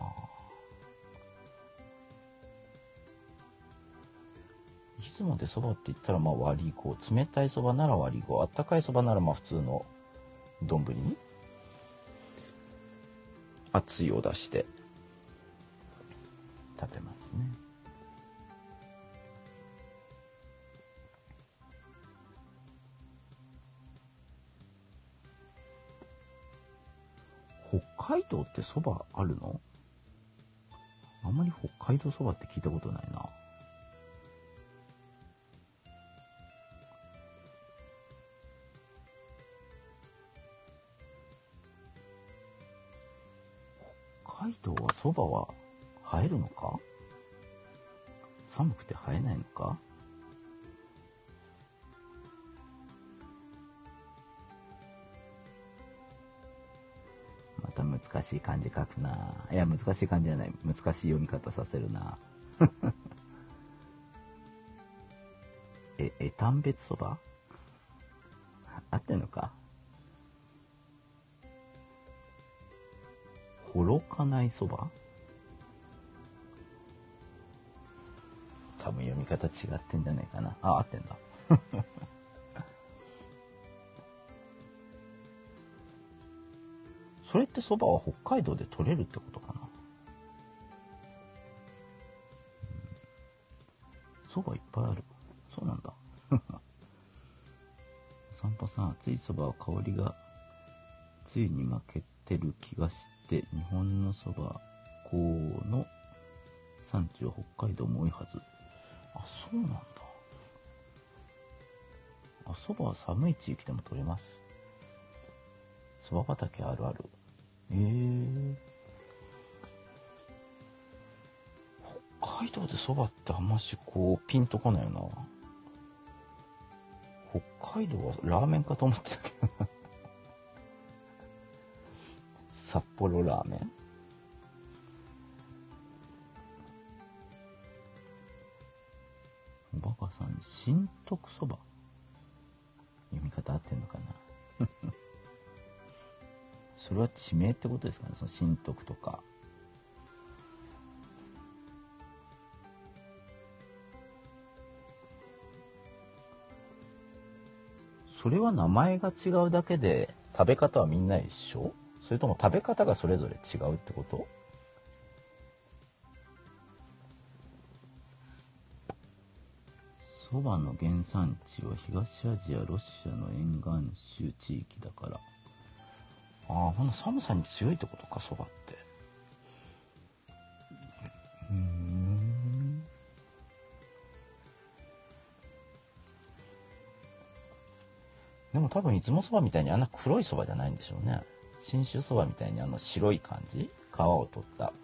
出雲でそばって言ったらまあ割りご、冷たいそばなら割りご、あったかいそばならまあ普通の丼に熱いを出して食べますね。北海道ってそばあるの？あんまり北海道そばって聞いたことないな。北海道はそばは生えるのか？寒くて生えないのか？また難しい漢字書くな。いや、難しい漢字じゃない。難しい読み方させるな。江丹別そば合ってんのか？ほろかないそば？多分読み方違ってんじゃないかな。合ってんだ。それってそばは北海道で取れるってことかな。そばいっぱいある。そうなんだ。散歩さん、熱いそばは香りがつゆに負けてる気がして、日本のそば粉の産地は北海道も多いはず。そうなんだ。そばは寒い地域でも取れます。そば畑あるある。北海道でそばってあんましピンとこないよな。北海道はラーメンかと思ってたけど。札幌ラーメン。おばかさん、新徳そば。読み方合ってんのかな。それは地名ってことですかね。その新徳とか。それは名前が違うだけで食べ方はみんな一緒？それとも食べ方がそれぞれ違うってこと？そばの原産地は東アジア、ロシアの沿岸州地域だから。この寒さに強いってことか、そばって。 でも多分出雲そばみたいにあんな黒いそばじゃないんでしょうね。信州そばみたいに白い感じ、皮を取った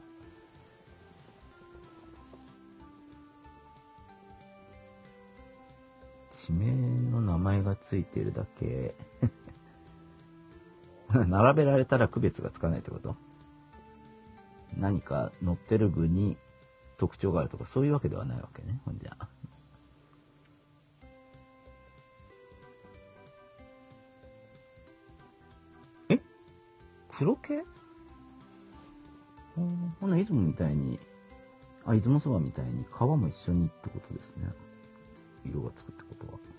地名の名前がついてるだけ並べられたら区別がつかないってこと？何か載ってる具に特徴があるとかそういうわけではないわけね。ほんじゃ黒系？ほな出雲みたいに出雲そばみたいに皮も一緒にってことですね。色がつくってことは。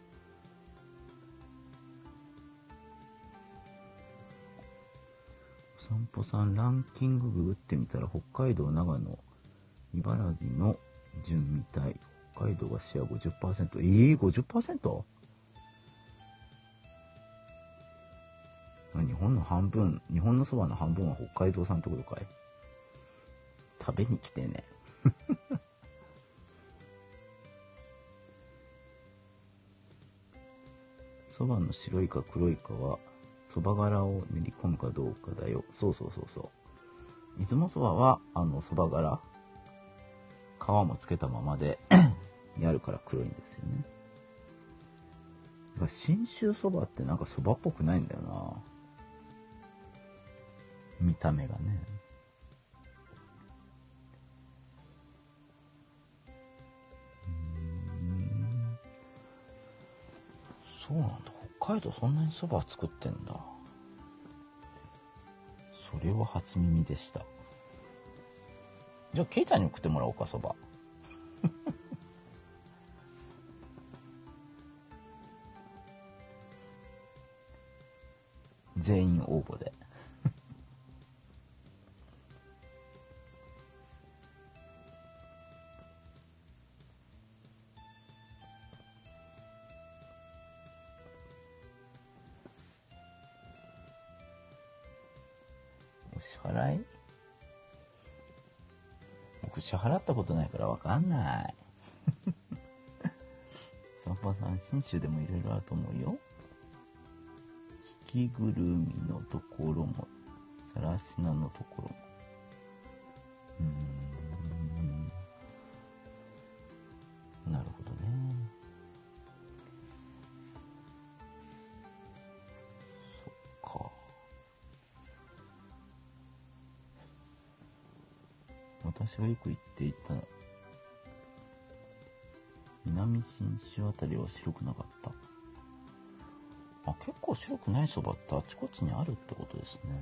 お散歩さんランキングググってみたら北海道、長野、茨城の順みたい。北海道がシェア 50%。50%？ 日本の半分、日本のそばの半分は北海道産ってことかい。食べに来てね。そばの白いか黒いかはそば殻を練り込むかどうかだよ。そうそうそうそう。出雲そばはそば殻、皮もつけたままでやるから黒いんですよね。だから信州そばってなんかそばっぽくないんだよな、見た目がね。そうなんだ。北海道そんなにそば作ってんだ。それは初耳でした。じゃあケイちゃんに送ってもらおうか、そば。全員応募で。お支払い？僕支払ったことないからわかんない。サンパさん、信州でもいろいろあると思うよ。引きぐるみのところも、さらしなのところも。なるほどね。そっか。私がよく行っていた南信州あたりは白くなかった。結構白くないそばってあちこちにあるってことですね。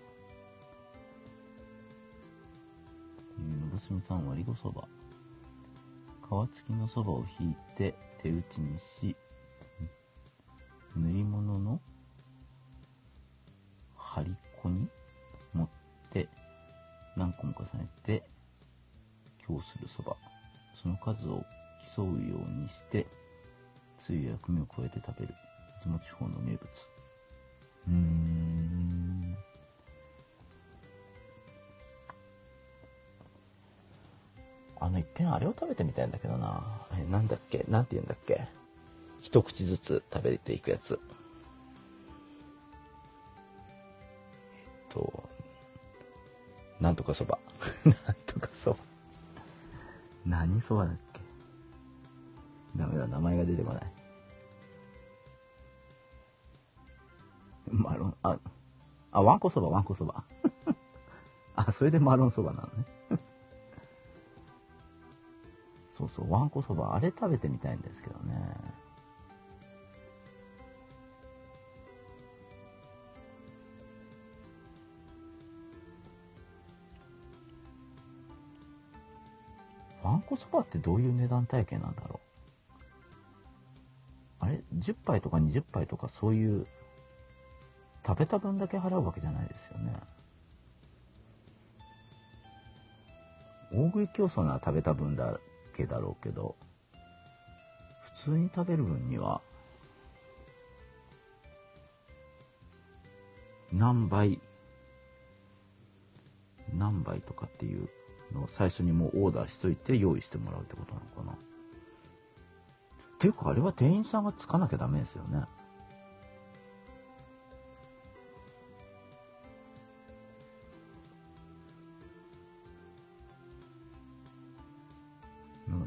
のぶすみさん、割りごそば。皮付きのそばをひいて手打ちにし、塗り物の張り子に持って何個も重ねて強するそば。その数を競うようにしてつゆや薬味を加えて食べる出雲地方の名物。いっぺんあれを食べてみたいんだけどな。なんだっけ、なんて言うんだっけ、一口ずつ食べていくやつ。なんとかそば。なんとかそば。何そばだっけ。ダメだ、名前が出てこない。マロン、わんこそば、わんこそば。それでマロンそばなのね。そうそう、わんこそば、あれ食べてみたいんですけどね。わんこそばってどういう値段体系なんだろう。あれ、10杯とか20杯とかそういう食べた分だけ払うわけじゃないですよね。大食い競争なら食べた分だけだろうけど、普通に食べる分には何杯とかっていうのを最初にもうオーダーしといて用意してもらうってことなのかな。っていうか、あれは店員さんがつかなきゃダメですよね。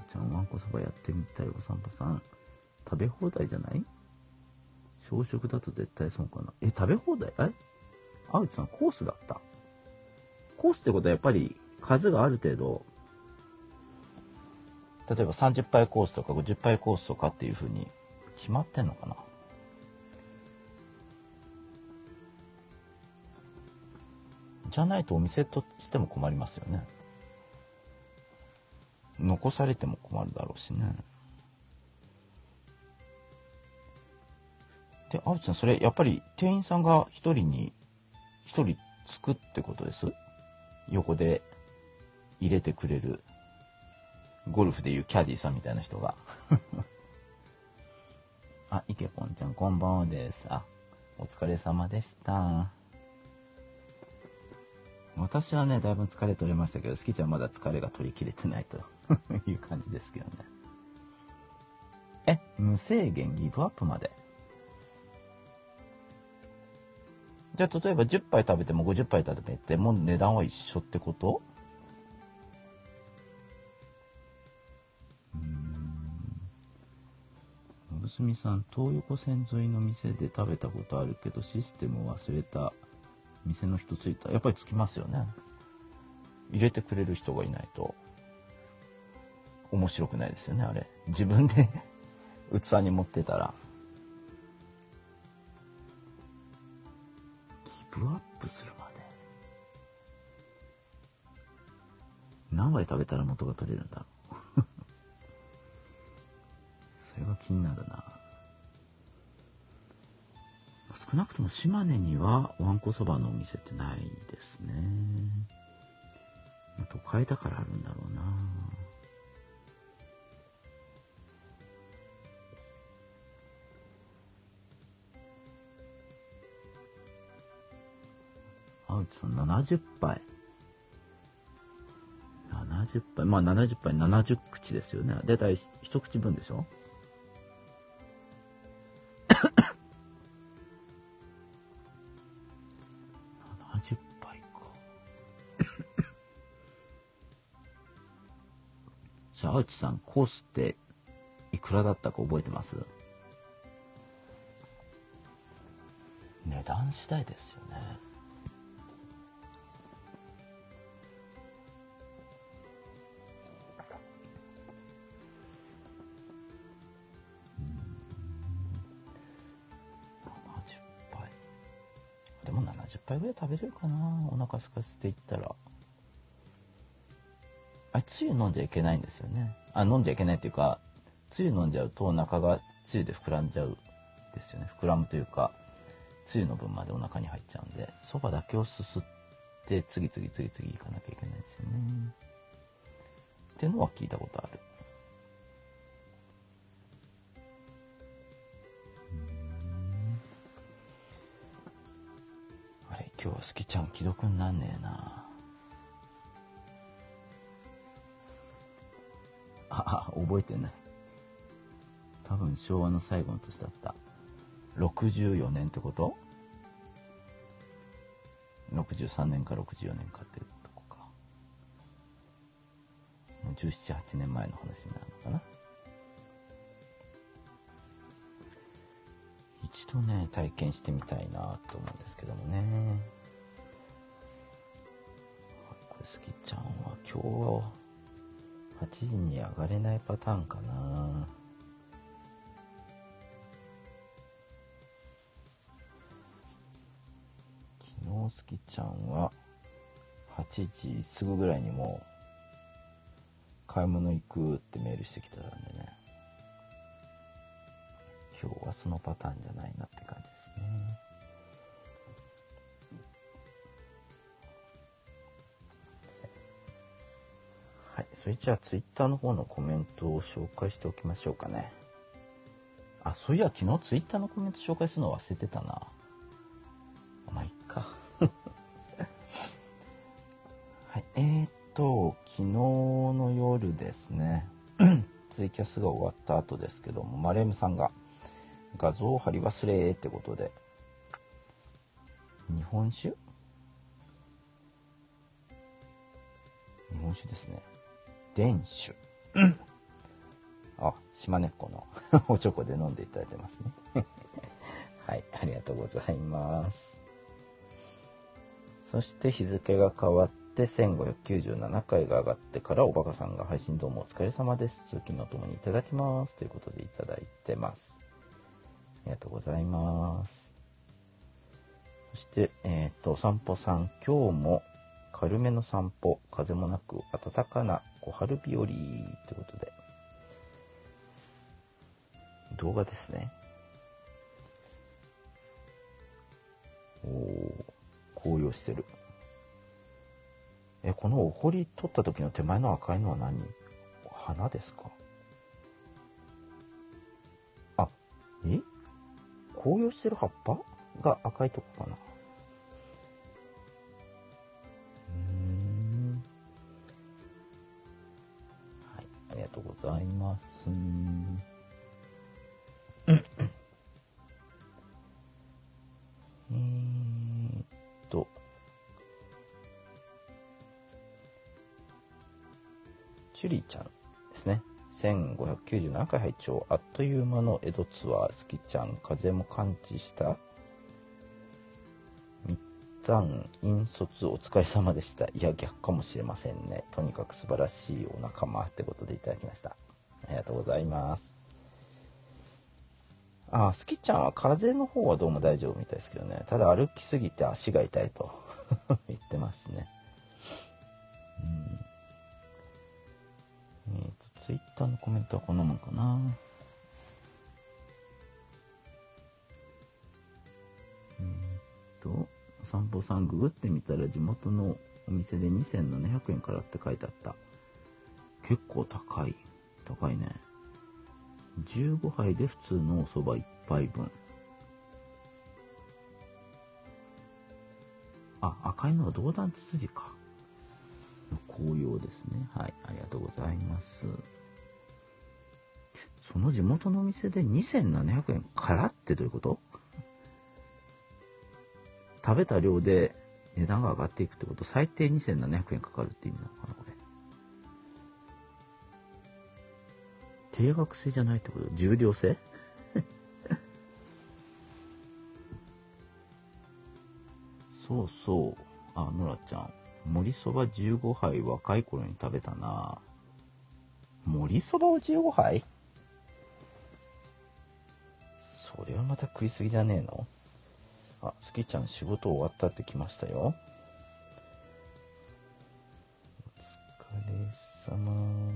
ちゃん、わんこそばやってみたい。お散歩さん、食べ放題じゃない？小食だと絶対損かな。食べ放題？あうちさん、コースだった。コースってことはやっぱり数がある程度、例えば30杯コースとか50杯コースとかっていう風に決まってんのかな。じゃないとお店としても困りますよね。残されても困るだろうしね。で、あうちゃん、それやっぱり店員さんが一人つくってことです？横で入れてくれる、ゴルフでいうキャディーさんみたいな人があ、いけぽんちゃんこんばんはです。お疲れ様でした。私はね、だいぶ疲れ取れましたけど、好きちゃんまだ疲れが取りきれてないという感じですけどね。無制限ギブアップまで。じゃあ例えば10杯食べても50杯食べても値段は一緒ってこと？のぶすみさん、東横線沿いの店で食べたことあるけどシステム忘れた。店の人ついた。やっぱりつきますよね。入れてくれる人がいないと面白くないですよね。あれ自分で器に持ってたら。ギブアップするまで何杯食べたら元が取れるんだろうそれが気になるな。少なくとも島根にはわんこそばのお店ってないですね。都会だからあるんだろうな。あうちさん70杯。70杯。まあ70杯70口ですよね。だいたい一口分でしょ70杯か。じゃあ、あうちさん、コースっていくらだったか覚えてます？値段次第ですよね。70杯。でも70杯ぐらい食べれるかな。お腹空かせていったら。つゆ飲んじゃいけないんですよね。飲んじゃいけないっていうか、つゆ飲んじゃうとお腹がつゆで膨らんじゃうですよね。膨らむというか、つゆの分までお腹に入っちゃうんで、そばだけをすすって次々行かなきゃいけないですよね。ってのは聞いたことある。あれ、今日は好きちゃん既読になんねえな。覚えてない。多分昭和の最後の年だった。64年ってこと？ 63 年か64年かっていうとこか。もう17、8年前の話になるのかな。一度ね、体験してみたいなと思うんですけどもね。これ好きちゃんは今日は8時に上がれないパターンかな。昨日すきちゃんは8時すぐぐらいにもう買い物行くってメールしてきたんでね、今日はそのパターンじゃないなって感じですね。はい、それじゃあツイッターの方のコメントを紹介しておきましょうかね。そういや昨日ツイッターのコメント紹介するの忘れてたな。まあいっかはい、昨日の夜ですねツイキャスが終わった後ですけども、マレームさんが画像を貼り忘れってことで、日本酒ですね。伝酒あ、島根っこのおちょこで飲んでいただいてますねはい、ありがとうございます。そして日付が変わって1597回が上がってから、おバカさんが配信どうもお疲れ様です、通勤のともにいただきますということでいただいてます。ありがとうございます。そしてお散歩さん、今日も軽めの散歩、風もなく暖かな小春日和ということで、動画ですね。おー、紅葉してる。このお堀取った時の手前の赤いのは何？花ですか？あ、紅葉してる葉っぱが赤いとこかな。はい、ありがとうございます。チュリーちゃんですね。1597回拝聴。あっという間の江戸ツアー、スキちゃん、風も感知した密談引率お疲れ様でした。いや、逆かもしれませんね。とにかく素晴らしいお仲間ってことでいただきました。ありがとうございます。スキちゃんは風邪の方はどうも大丈夫みたいですけどね。ただ歩きすぎて足が痛いと言ってますね。ツイッターのコメントはこんなもんかな。お散歩さん、ググってみたら地元のお店で2700円からって書いてあった。結構高いね。15杯で普通のお蕎麦1杯分。赤いのは道断ツツジか。紅葉ですね。はい、ありがとうございます。その地元のお店で2700円からってどういうこと？食べた量で値段が上がっていくってこと？最低2700円かかるって意味なのかな、これ。定額制じゃないってこと？重量制そうそう。ノラちゃん。盛りそば15杯若い頃に食べたな。盛りそばを15杯？それはまた食いすぎじゃねえの？スキちゃん仕事終わったって来ましたよ。お疲れ様。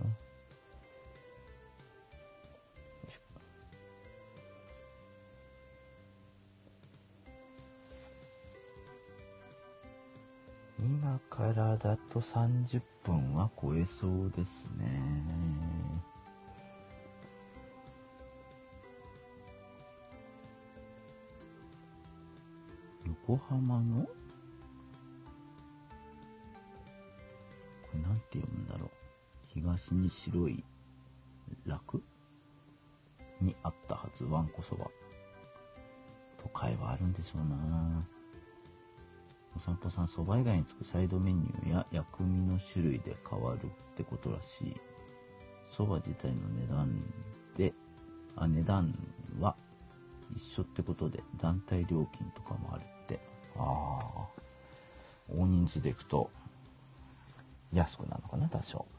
今からだと30分は超えそうですね。横浜のこれなんて読むんだろう。東に白い楽にあったはず、わんこそば。都会はあるんでしょうな。お散歩さん、そば以外につくサイドメニューや薬味の種類で変わるってことらしい。そば自体の値段は一緒ってことで団体料金とかもあるって。大人数で行くと安くなるのかな、多少。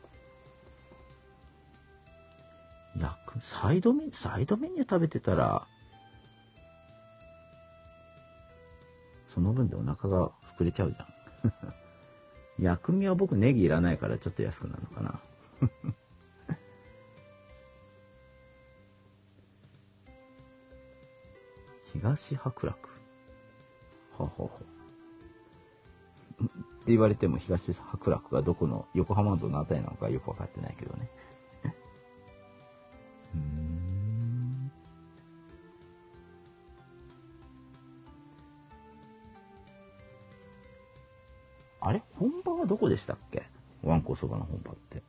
サイドメニュー食べてたらその分でお腹が膨れちゃうじゃん薬味は僕ネギいらないからちょっと安くなるのかな東白楽って言われても東白楽がどこの横浜道のあたりなのかよく分かってないけどねあれ、本場はどこでしたっけ？わんこそばの本場って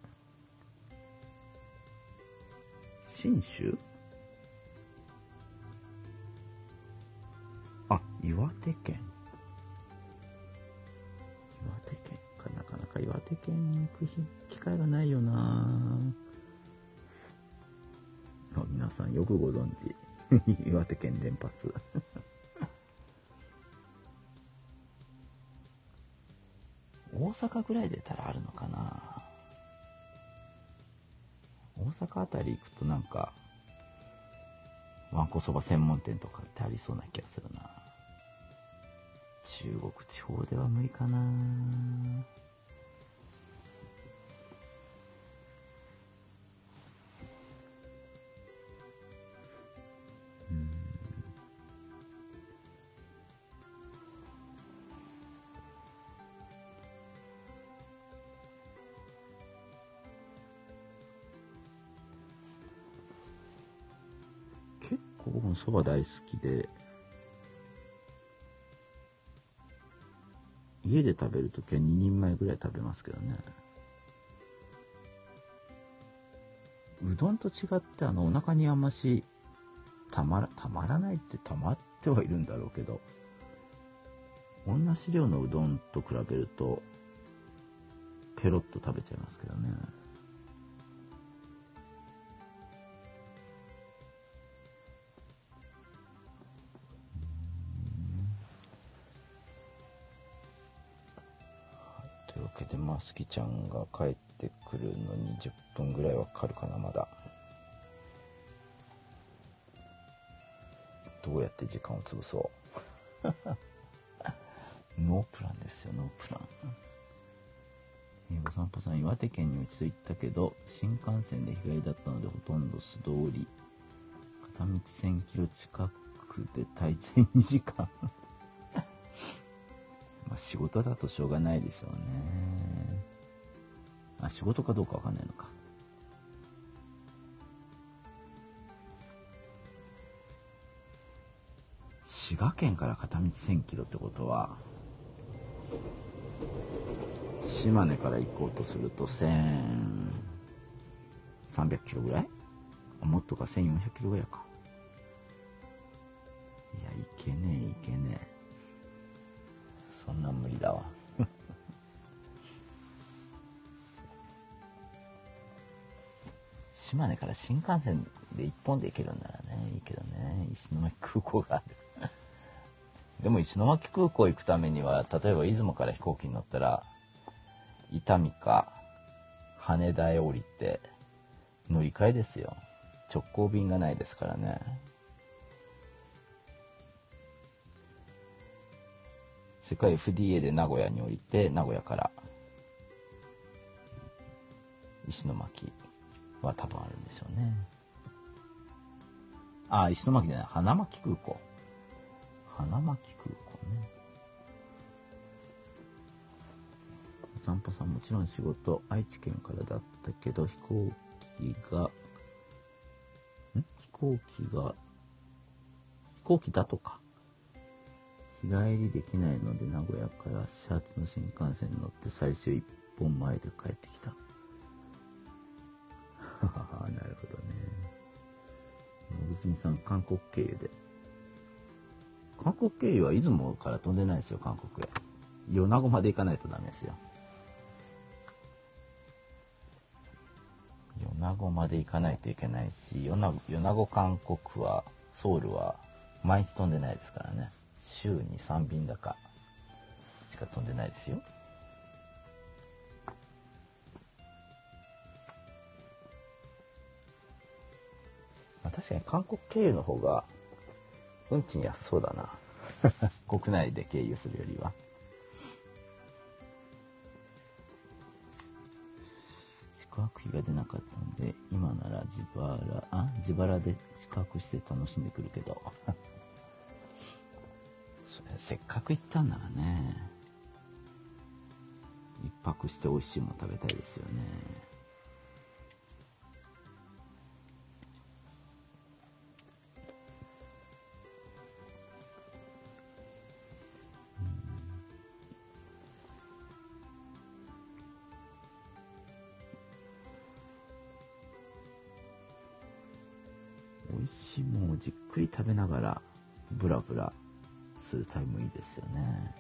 信州？岩手県か。なかなか岩手県に行く機会がないよな。 ナさんよくご存知。岩手県連発。大阪ぐらい出たらあるのかな。大阪あたり行くとなんかわんこそば専門店とかってありそうな気がするな。中国地方では無理かな。結構僕もそば大好きで、家で食べるときは2人前ぐらい食べますけどね。うどんと違ってお腹にあんましたまらないってたまってはいるんだろうけど、同じ量のうどんと比べるとペロッと食べちゃいますけどね。というわけですきちゃんが帰ってくるのに10分ぐらいはかかるかな。まだどうやって時間を潰そうノープランですよ、ノープラン。お散歩さん、岩手県に一度行ったけど新幹線で日帰りだったのでほとんど素通り、片道1000キロ近くで滞在2時間仕事だとしょうがないでしょうね。仕事かどうかわかんないのか。滋賀県から片道1000キロってことは、島根から行こうとすると1300キロぐらい、もっとか1400キロぐらいか。いや、いけねえ、そんなん無理だわ島根から新幹線で1本で行けるんならねいいけどね、石巻空港があるでも石巻空港行くためには、例えば出雲から飛行機に乗ったら伊丹か羽田へ降りて乗り換えですよ。直行便がないですからね。それから FDA で名古屋に降りて、名古屋から石巻は多分あるんでしょうね。石巻じゃない、花巻空港。花巻空港ね。お散歩さん、もちろん仕事愛知県からだったけど飛行機だとか日帰りできないので、名古屋から始発の新幹線に乗って最終1本前で帰ってきたなるほどね。のぶすみさん、韓国経由で。韓国経由は出雲から飛んでないですよ。韓国へ米子まで行かないとダメですよ。米子まで行かないといけないし、米子韓国はソウルは毎日飛んでないですからね。週に3便だかしか飛んでないですよ。確かに韓国経由の方が運賃安そうだな国内で経由するよりは。宿泊費が出なかったので、今なら自腹で宿泊して楽しんでくるけどせっかく行ったんならね、一泊して美味しいもの食べたいですよね。美味しいものをじっくり食べながらブラブラするタイムいいですよね。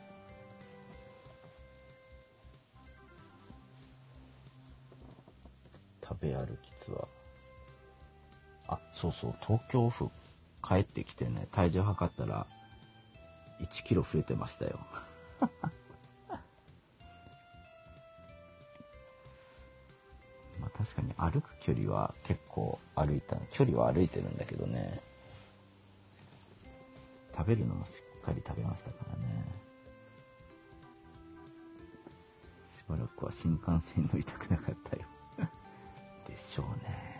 食べ歩きツアー。 そうそう、東京オフ帰ってきてね、体重測ったら1キロ増えてましたよ。まあ確かに歩く距離は結構距離は歩いてるんだけどね、食べるのもしっかり食べましたからね。しばらくは新幹線乗りたくなかったよ。でしょうね。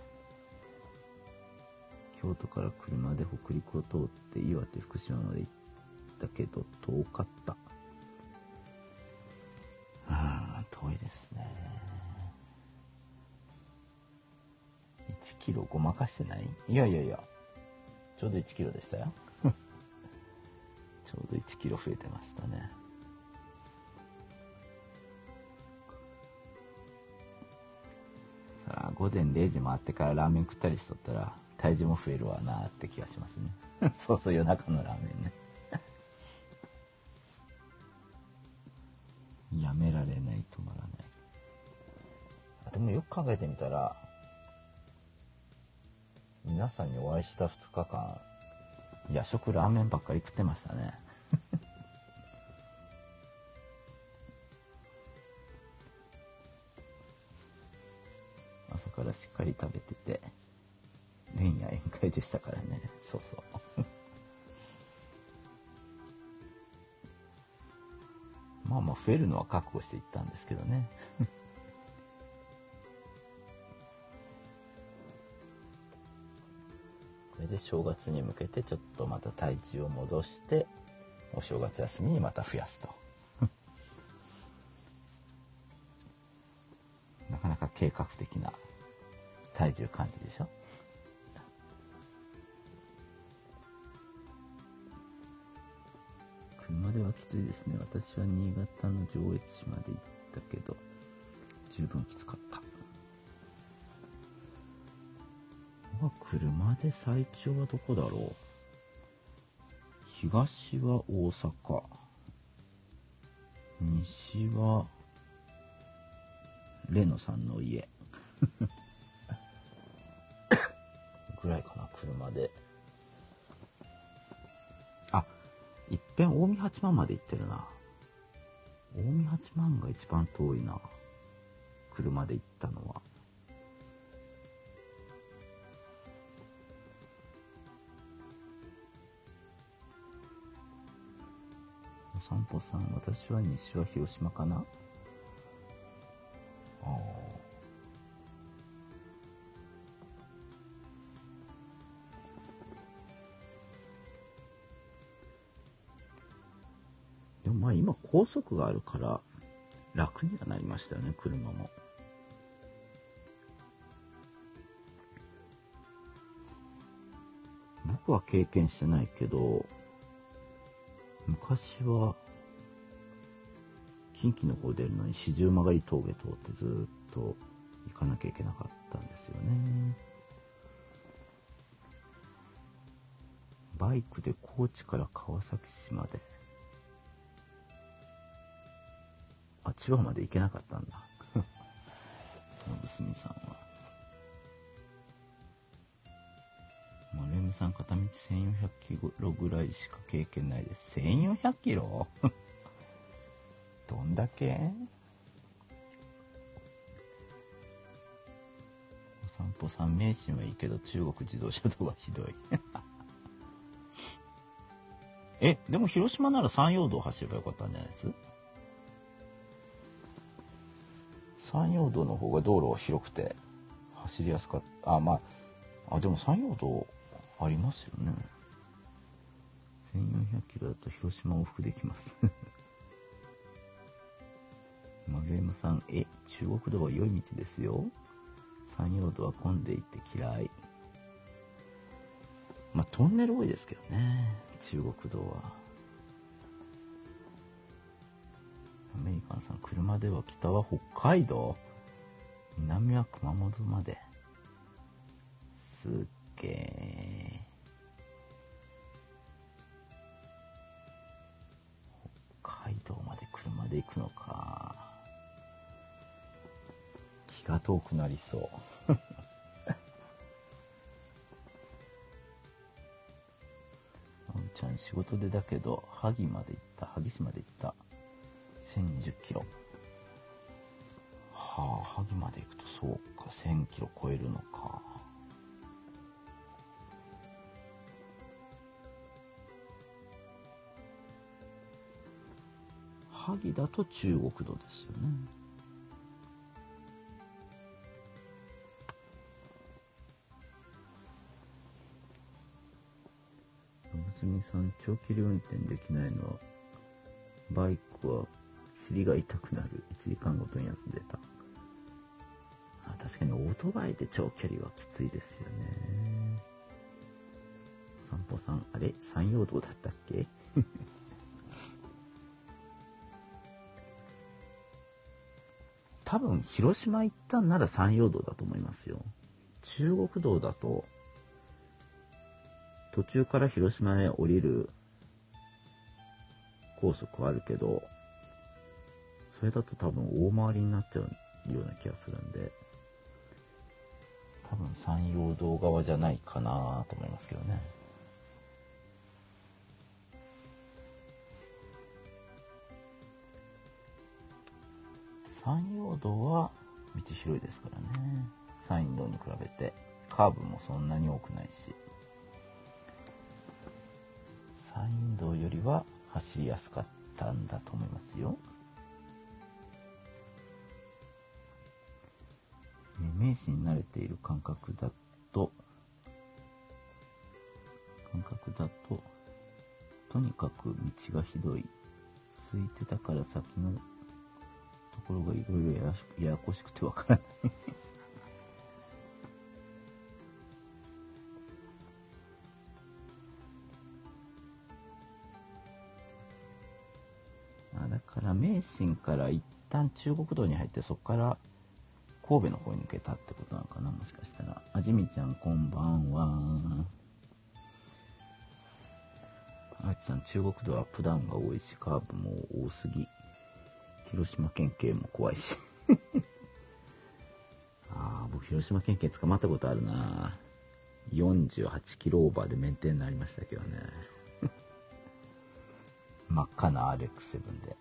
京都から車で北陸を通って岩手福島まで行ったけど遠かった。遠いですね。1キロごまかしてない？いやちょうど1キロでしたよ。ちょうど1キロ増えてましたね。午前0時回ってからラーメン食ったりしとったら体重も増えるわなって気がしますね。そうそう、夜中のラーメンね。やめられない、止まらない。でもよく考えてみたら、皆さんにお会いした2日間夜食ラーメンばっかり食ってましたね。朝からしっかり食べてて連夜宴会でしたからね。そうそうまあ増えるのは覚悟していったんですけどね。これで正月に向けてちょっとまた体重を戻してお正月休みにまた増やすと。なかなか計画的な体重管理でしょ。車ではきついですね。私は新潟の上越市まで行ったけど十分きつかった。車で最長はどこだろう。東は大阪、西はレノさんの家ぐらいかな、車で。いっぺん近江八幡まで行ってるな。近江八幡が一番遠いな、車で行ったのは。お散歩さん、私は西は広島かな。でもまあ今高速があるから楽にはなりましたよね、車も。僕は経験してないけど、昔は近畿の方出るのに四十曲峠通ってずっと行かなきゃいけなかったんですよね。バイクで高知から川崎市まで、千葉まで行けなかったんだ。信澄さんは。丸山さん、片道1400キロぐらいしか経験ないです。1400キロどんだけ？お散歩さん、名神はいいけど中国自動車道はひどい。でも広島なら山陽道走ればよかったんじゃないです？山陽道の方が道路は広くて走りやすかった。でも山陽道ありますよね。1400キロだと広島往復できます。丸山さん、中国道は良い道ですよ。山陽道は混んでいて嫌い。トンネル多いですけどね、中国道は。アメリカンさん、車では北は北海道、南は熊本まで。すっげー。北海道まで車で行くのか。気が遠くなりそう。 仕事でだけど萩市まで行った1020キロ。はあ、萩まで行くとそうか、1000キロ超えるのか。萩だと中国道ですよね。娘さん、長距離運転できないのはバイクは尻が痛くなる、1時間ごとに休んでた。確かにオートバイで長距離はきついですよね。お散歩さん、あれ山陽道だったっけ多分広島行ったんなら山陽道だと思いますよ。中国道だと途中から広島へ降りる高速はあるけど、それだと多分大回りになっちゃうような気がするんで、多分山陽道側じゃないかなと思いますけどね。山陽道は道広いですからね。山陰道に比べてカーブもそんなに多くないし、山陰道よりは走りやすかったんだと思いますよ。名詞に慣れている感覚だととにかく道がひどい、空いてたから先のところがいろいろややこしくてわからないだから名神から一旦中国道に入って、そこから神戸の方に抜けたってことなのかな、もしかしたら。あじみちゃん、こんばんは。あちさん、中国道はアップダウンが多いし、カーブも多すぎ。広島県警も怖いし僕広島県警捕まったことあるな。48キロオーバーで免停になりましたけどね真っ赤な RX7 で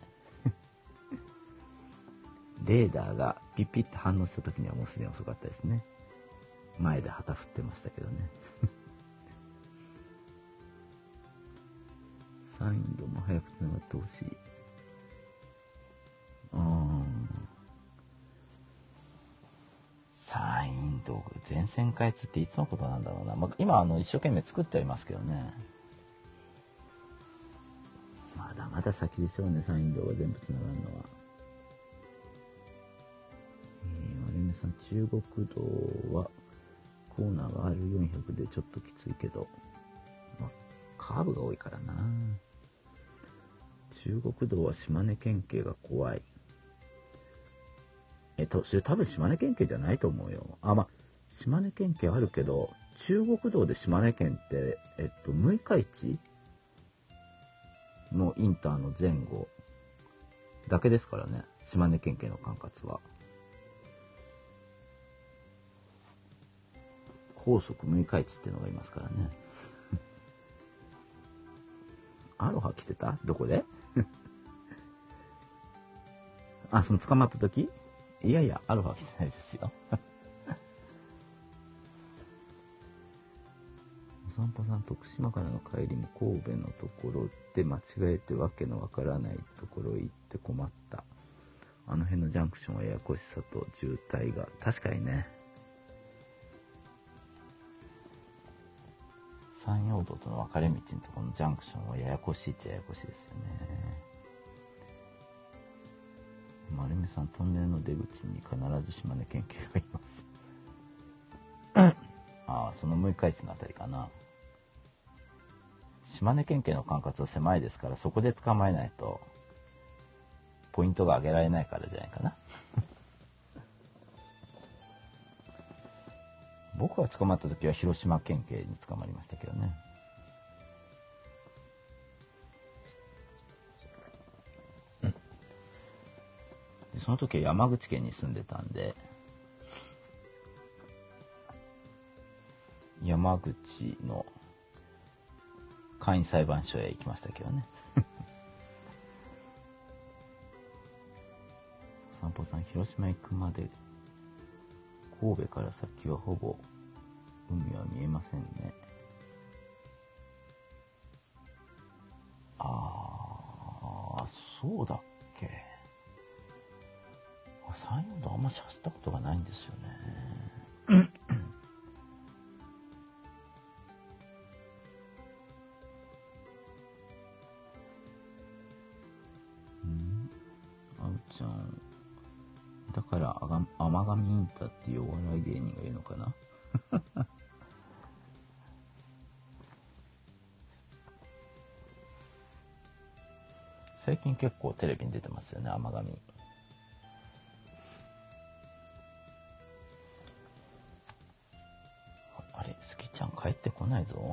レーダーがピッピッと反応した時にはもうすでに遅かったですね。前で旗振ってましたけどね山陰道も早くつながってほしい。山陰道全線開通っていつのことなんだろうな。今一生懸命作ってはいますけどね。まだまだ先でしょうね、山陰道が全部つながるのは。丸山さん、中国道はコーナーが R400 でちょっときついけど、カーブが多いからな。中国道は島根県警が怖い。それ多分島根県警じゃないと思うよ。島根県警あるけど、中国道で島根県って六日市のインターの前後だけですからね、島根県警の管轄は。高速六日市っていうのがいますからねアロハ来てた？どこでその捕まった時？いやいや、アロハ来てないですよお散歩さん、徳島からの帰りも神戸のところで間違えてわけのわからないところへ行って困った。あの辺のジャンクションはややこしさと渋滞が。確かにね、山陽道との分かれ道のところのジャンクションはややこしいっちゃややこしいですよね。丸美さん、トンネルの出口に必ず島根県警がいますその六日市のあたりかな。島根県警の管轄は狭いですから、そこで捕まえないとポイントが上げられないからじゃないかな僕が捕まった時は広島県警に捕まりましたけどね。でその時は山口県に住んでたんで、山口の簡易裁判所へ行きましたけどね。散歩さん、広島行くまで神戸から先はほぼ海は見えませんね。そうだっけ。山陽道あんまし走ったことがないんですよね。あうちゃんだから甘神インタっていうお笑い芸人がいるのかな。最近結構テレビに出てますよね、甘神。あれ、スキちゃん帰ってこないぞ。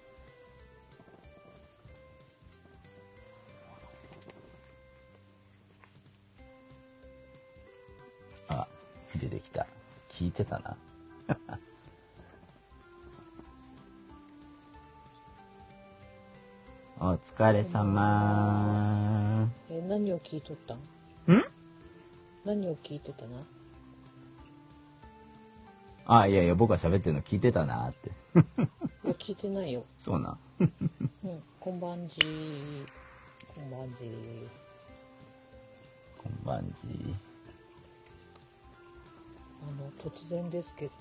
あ、出てきた。聞いてたな。お疲れ様。 何を聞いとったん？何を聞いてたな？ いやいや、僕が喋ってるの聞いてたなって。 いや、聞いてないよ。 そうな。 こんばんじ。こんばんじ。 こんばんじ。 突然ですけど。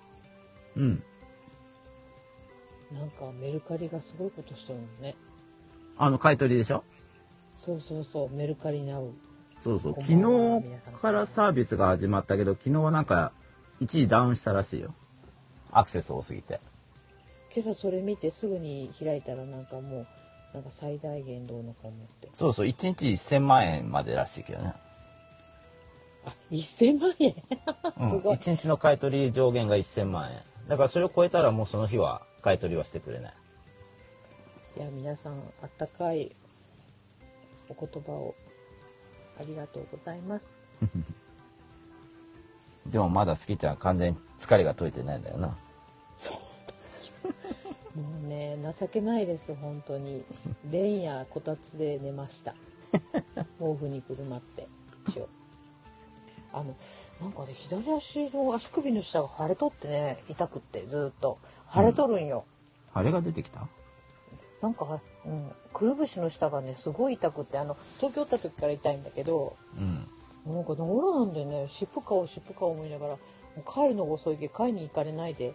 なんかメルカリがすごいことしてるのね。 買い取りでしょ？ そう、メルカリナウ。 そう、昨日からサービスが始まったけど、昨日はなんか一時ダウンしたらしいよ。アクセス多すぎて。 今朝それ見てすぐに開いたらなんかもうなんか最大限どうのか思って。 そう、1日1000万円までらしいけどね。 1000万円すごい。 1日の買い取り上限が1000万円。だからそれを超えたらもうその日は買い取りはしてくれない。 いや、皆さんあったかいお言葉をありがとうございます。 でもまだスキちゃん完全に疲れが取れてないんだよな。 そうもうね、情けないです本当に。連夜こたつで寝ました。毛布にくるまって一応。なんかね、左足の足首の下が腫れとってね、痛くってずっと腫れとるんよ。 腫れが出てきた？ なんか、くるぶしの下がねすごい痛くって東京おった時から痛いんだけど、なんか治らなんでね、湿布買おう思いながら、もう帰るのが遅いけど買いに行かれないで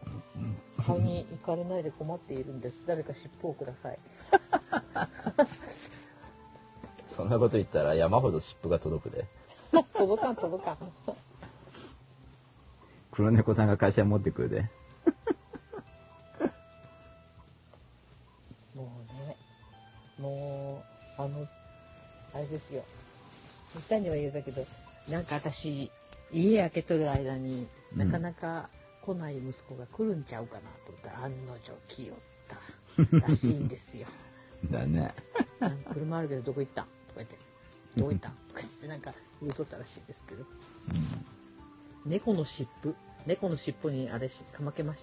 困っているんです。誰か湿布をください。 そんなこと言ったら山ほど湿布が届くで。 届かん。 黒猫さんが会社に持ってくるで。 もうあれですよ。下には言うだけど、なんか私家開けとる間になかなか来ない息子が来るんちゃうかなと思ったら、案の定来よったらしいんですよ。 だね。 車あるけどどこ行ったんとか言って、どこ行ったんとか言ってなんか言うとったらしいですけど、猫の尻尾にあれかまけました。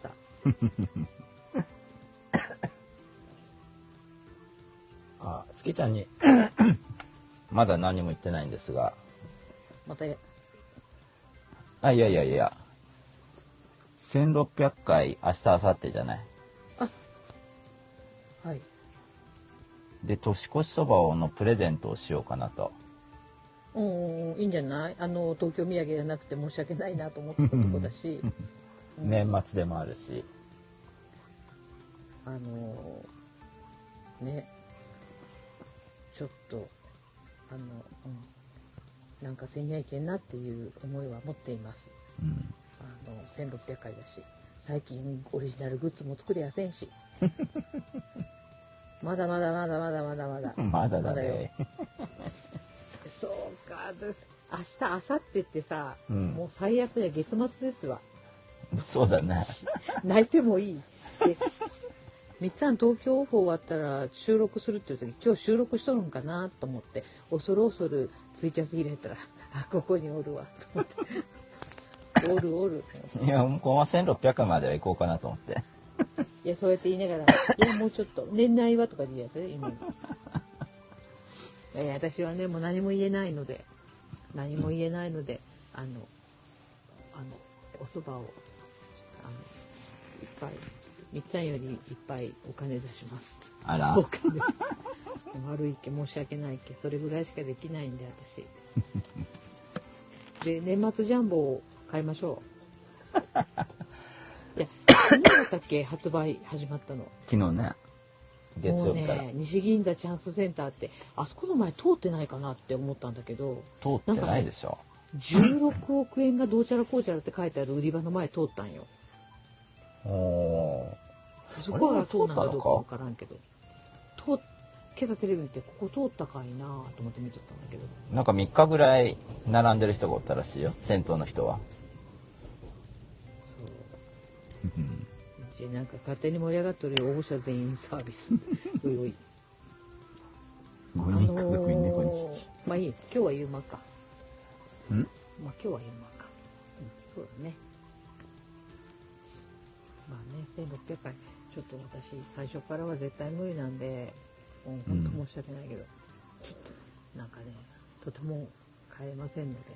スキちゃんにまだ何も言ってないんですが、 またいや1600回明日明後日じゃない。 はい。 で年越しそばのプレゼントをしようかなと。 いいんじゃない？東京土産じゃなくて申し訳ないなと思ってたとこだし、 年末でもあるし、 ね、ちょっとなんかせんにゃいけんなっていう思いは持っています。1600回だし、最近オリジナルグッズも作りやせんし。まだだね。そうか、明日明後日ってさ、もう最悪で月末ですわ。 そうだね。 泣いてもいい。で、みっつぁん東京オフ終わったら収録するっていう時、今日収録しとるんかなと思って、恐るツイキャス入れたら、ここにおるわと思って。おる。 いや、この1600回までは行こうかなと思って。 いやそうやって言いながら「いやもうちょっと年内は」とかで言うやつね今私はねもう何も言えないのでお蕎麦をいっぱいみっちゃんよりいっぱいお金出します。 あら。 お金悪いけ申し訳ないけそれぐらいしかできないんで私で年末ジャンボを買いましょう。じゃあ昨日だったっけ発売始まったの。 昨日ね月曜日から、 もうね西銀座チャンスセンターってあそこの前通ってないかなって思ったんだけど通ってないでしょ。 16億円がどうちゃらこうちゃらって書いてある売り場の前通ったんよ。 おー、 そこはそうなんかあれは通ったのかどうかわからんけど今朝テレビ見てここ通ったかいなと思って見とったんだけどなんか3日ぐらい並んでる人がおったらしいよ、銭湯の人は。 そうじゃあなんか勝手に盛り上がってるよ応募者全員サービスおいおい 5人家族に猫にまあいい今日は言うまかん、 まあ今日は言うまか、そうだねまあね1600回ちょっと私最初からは絶対無理なんでもう本当申し訳ないけど、ちょっとなんかねとても買えませんので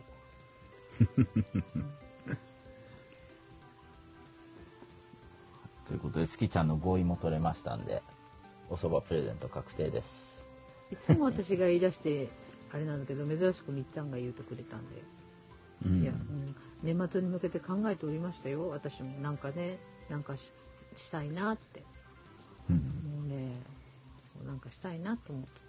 ということで、すきちゃんの合意も取れましたんで、お蕎麦プレゼント確定です。 いつも私が言い出してあれなんだけど珍しくみっちゃんが言うてくれたんで、いや、年末に向けて考えておりましたよ私もなんかねなんかしたいなって、もうねなんかしたいなと思って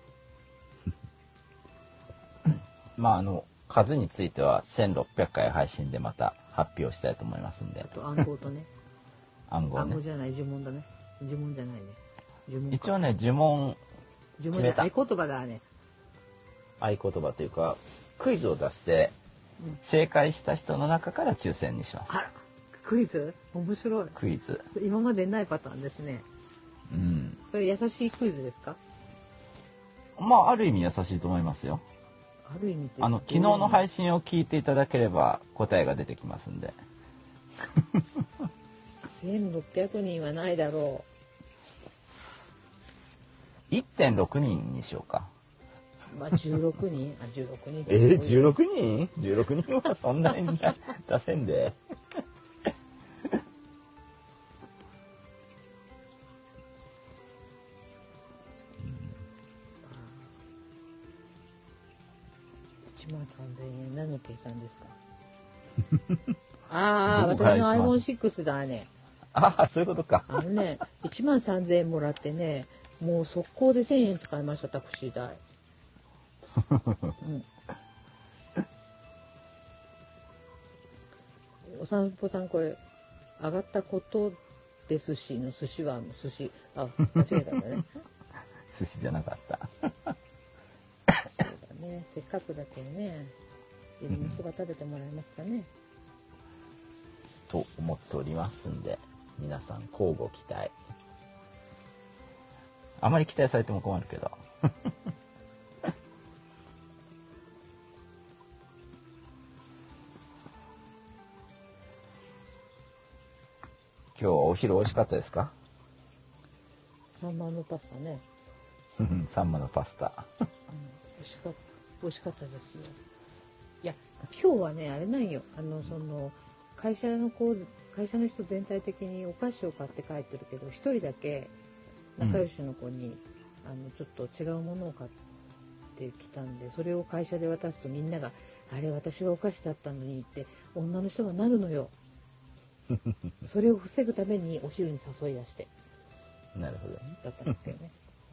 たっけまあ数については1600回配信でまた発表したいと思いますんで。 あと暗号とね暗号ね。 暗号じゃない呪文だね呪文じゃないね呪文か一応ね呪文呪文で合言葉だね合言葉というかクイズを出して、正解した人の中から抽選にします。 あらクイズ面白いクイズ。 今までないパターンですね。それ優しいクイズですか？ まあある意味優しいと思いますよ。 ある意味って昨日の配信を聞いていただければ答えが出てきますんで。 1600人はないだろ 1.6 人にしようか。 う。まあ16人16人。 16人 ?16 人はそんなに出せんで。 13000円何の計算ですか？ああ、 どこから私の iPhone6 だね。 ああ、そういうことか。 13000円もらってね、もう速攻で1000円使いましたタクシー代。お散歩さんこれ上がったことですしの寿司は寿司間違えたんだね。 寿司じゃなかった。 そうだね、せっかくだけどね、いろんなそば食べてもらえますかね。 と思っておりますんで、皆さん交互期待。あまり期待されても困るけど。今日はお昼美味しかったですか？ サンマのパスタね。 サンマのパスタ。 美味しかったですよ。いや今日はねあれなんよ、その会社の人全体的にお菓子を買って帰ってるけど、一人だけ仲良しの子に、ちょっと違うものを買ってきたんで、それを会社で渡すとみんながあれ私はお菓子だったのにって女の人はなるのよ。それを防ぐためにお昼に誘い出してなるほど。 だったんですけどね。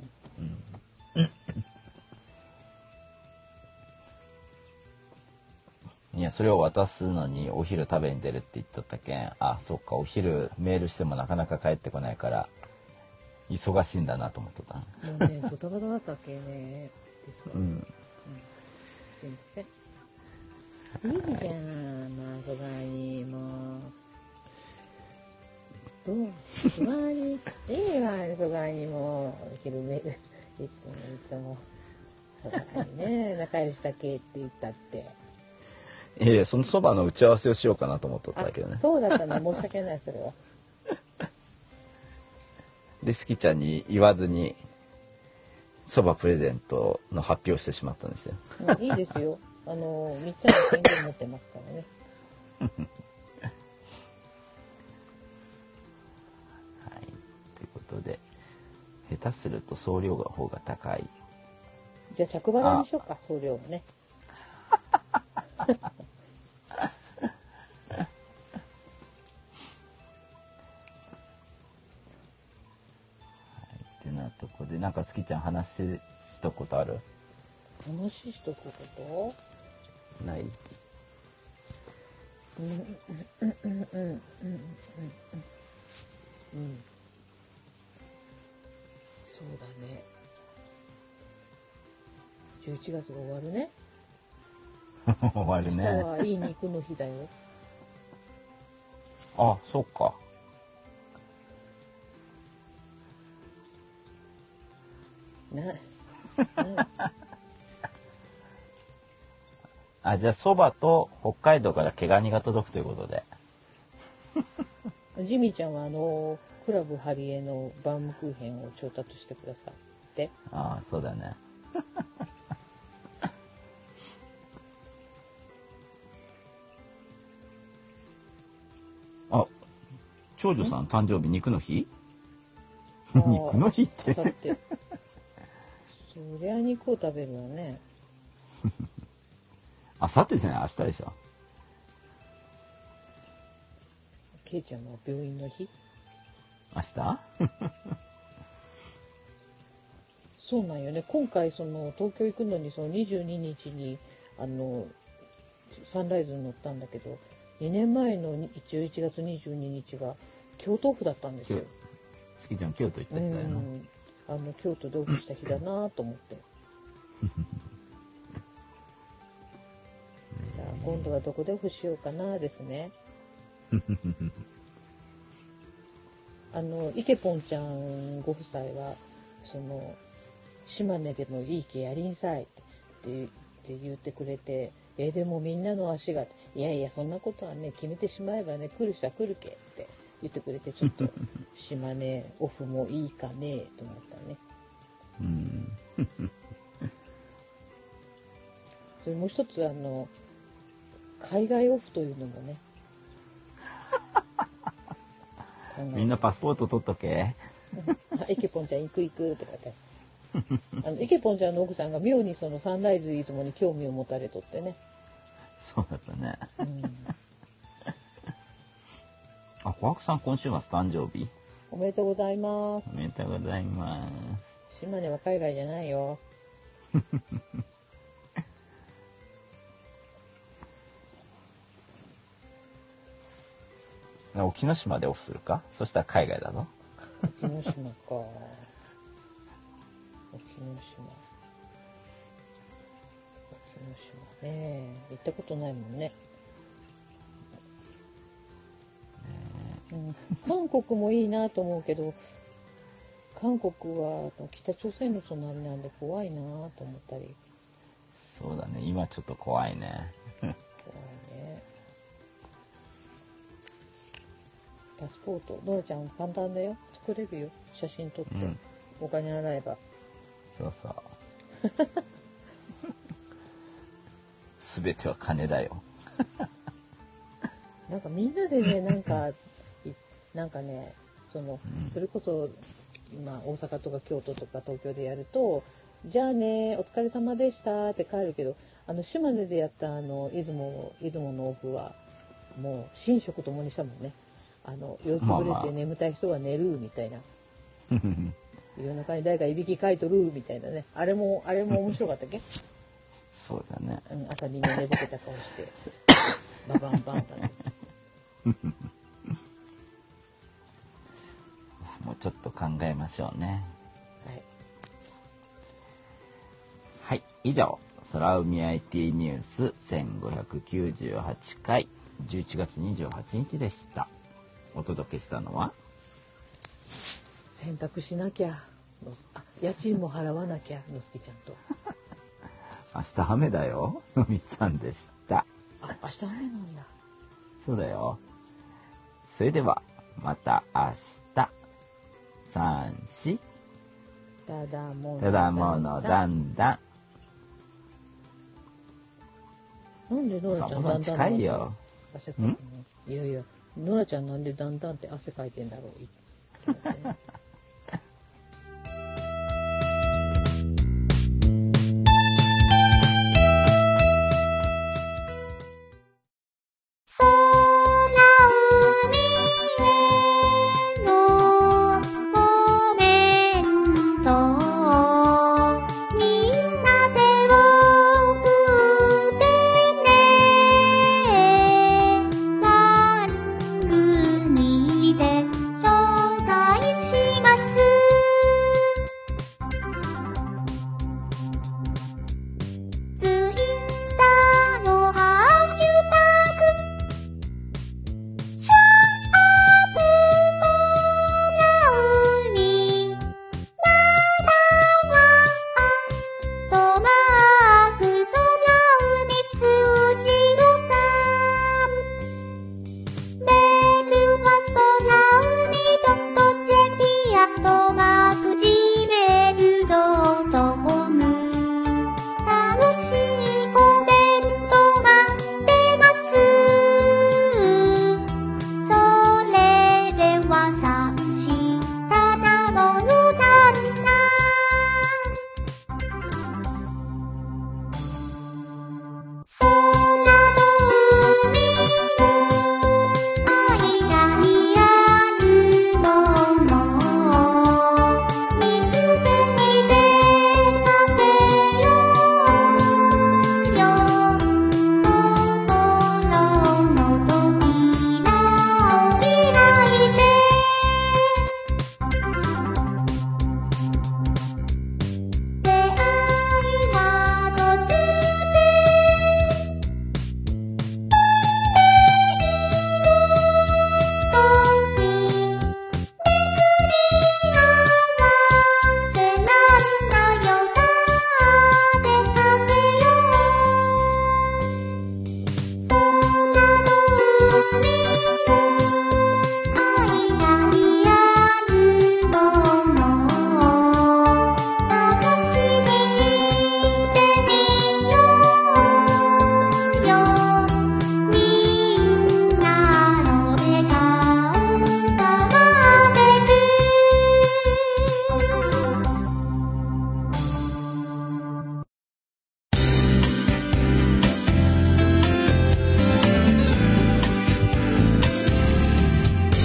いや、それを渡すのにお昼食べに出るって言っとったけん、あ、そっか、お昼メールしてもなかなか帰ってこないから忙しいんだなと思っとった。 もうねドタバタだったっけねですわ。すいません。いいじゃん、まあそばにもどうそばにいいわ、そばにも昼メールいつもそばにね仲良しだけって言ったって。 そのそばの打ち合わせをしようかなと思っとったけどね。 そうだったの、申し訳ないそれは。 でスキちゃんに言わずにそばプレゼントの発表してしまったんですよ。 いいですよ。みっちゃんの権限持ってますからね。 はい、ということで下手すると送料が方が高い。 じゃあ着払いにしようか、送料もね。 ってなとこでなんかスキちゃん話したことある？ 話しとくことない？ そうだね。11月が終わるね。 終わる明日ね。 はいい肉の日だよ。 あ、そっか。あ、じゃあそばと北海道から毛ガニが届くということで。 ジミーちゃんはクラブハリエのバームクーヘンを調達してくださって。 ああ、そうだね。あ、長女さん誕生日肉の日？肉の日ってだってそりゃ肉を食べるわね。 あさってじゃない、明日でしょ。 ケイちゃんは病院の日？ 明日？ そうなんよね。今回東京行くのに22日にサンライズに乗ったんだけど、2年前の11月22日が京都オフだったんですよ。 スキちゃん京都行ってたよな。 京都でオフした日だなと思って。じゃあ今度はどこでオフしようかなですね。イケポンちゃんご夫妻は島根でもいいけやりんさいって言ってくれて、でもみんなの足がいやいやそんなことはね決めてしまえばね来る人は来るけって言ってくれて、ちょっと島根オフもいいかねと思ったね。それもう一つ海外オフというのもね。 みんなパスポート取っとけ。 イケポンちゃん行くとかってイケポンちゃんの奥さんが妙にサンライズ出雲に興味を持たれとってね。 そうだったね。あ、小白さん今週末誕生日？ おめでとうございます。 おめでとうございます。 島根は海外じゃないよ。 沖ノ島でオフするか？そしたら海外だぞ。 沖ノ島か。沖ノ島ね、行ったことないもんね。韓国もいいなと思うけど、韓国は北朝鮮の隣なんで怖いなと思ったり。 そうだね、今ちょっと怖いね。 怖いね。パスポート、ノラちゃん簡単だよ。作れるよ。写真撮って、お金払えば。 そうそう。すべては金だよ。 なんかみんなでね、なんかね、それこそ今大阪とか京都とか東京でやると、じゃあねお疲れ様でしたって帰るけど、島根でやった出雲のオフはもう寝食ともにしたもんね。酔いつぶれて眠たい人は寝るみたいな。夜中に誰かいびきかいとるみたいなね。あれも面白かったっけ？ そうだね。 朝みんな寝ぼけた顔してババンバンだね。 もうちょっと考えましょうね。 はい。 はい、以上空海 IT ニュース1598回11月28日でした。お届けしたのは洗濯しなきゃ家賃も払わなきゃのすけちゃんと明日雨だよのみさんでした。 明日雨なんだ。 そうだよ。それではまた明日。 3、4。 ただものただものだんだん。 なんでノラちゃんそもそも近いよ。 汗かいてんの？いやいや、ノラちゃんなんでだんだんって汗かいてんだろう。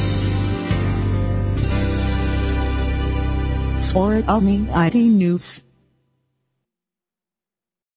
or Omni ID News.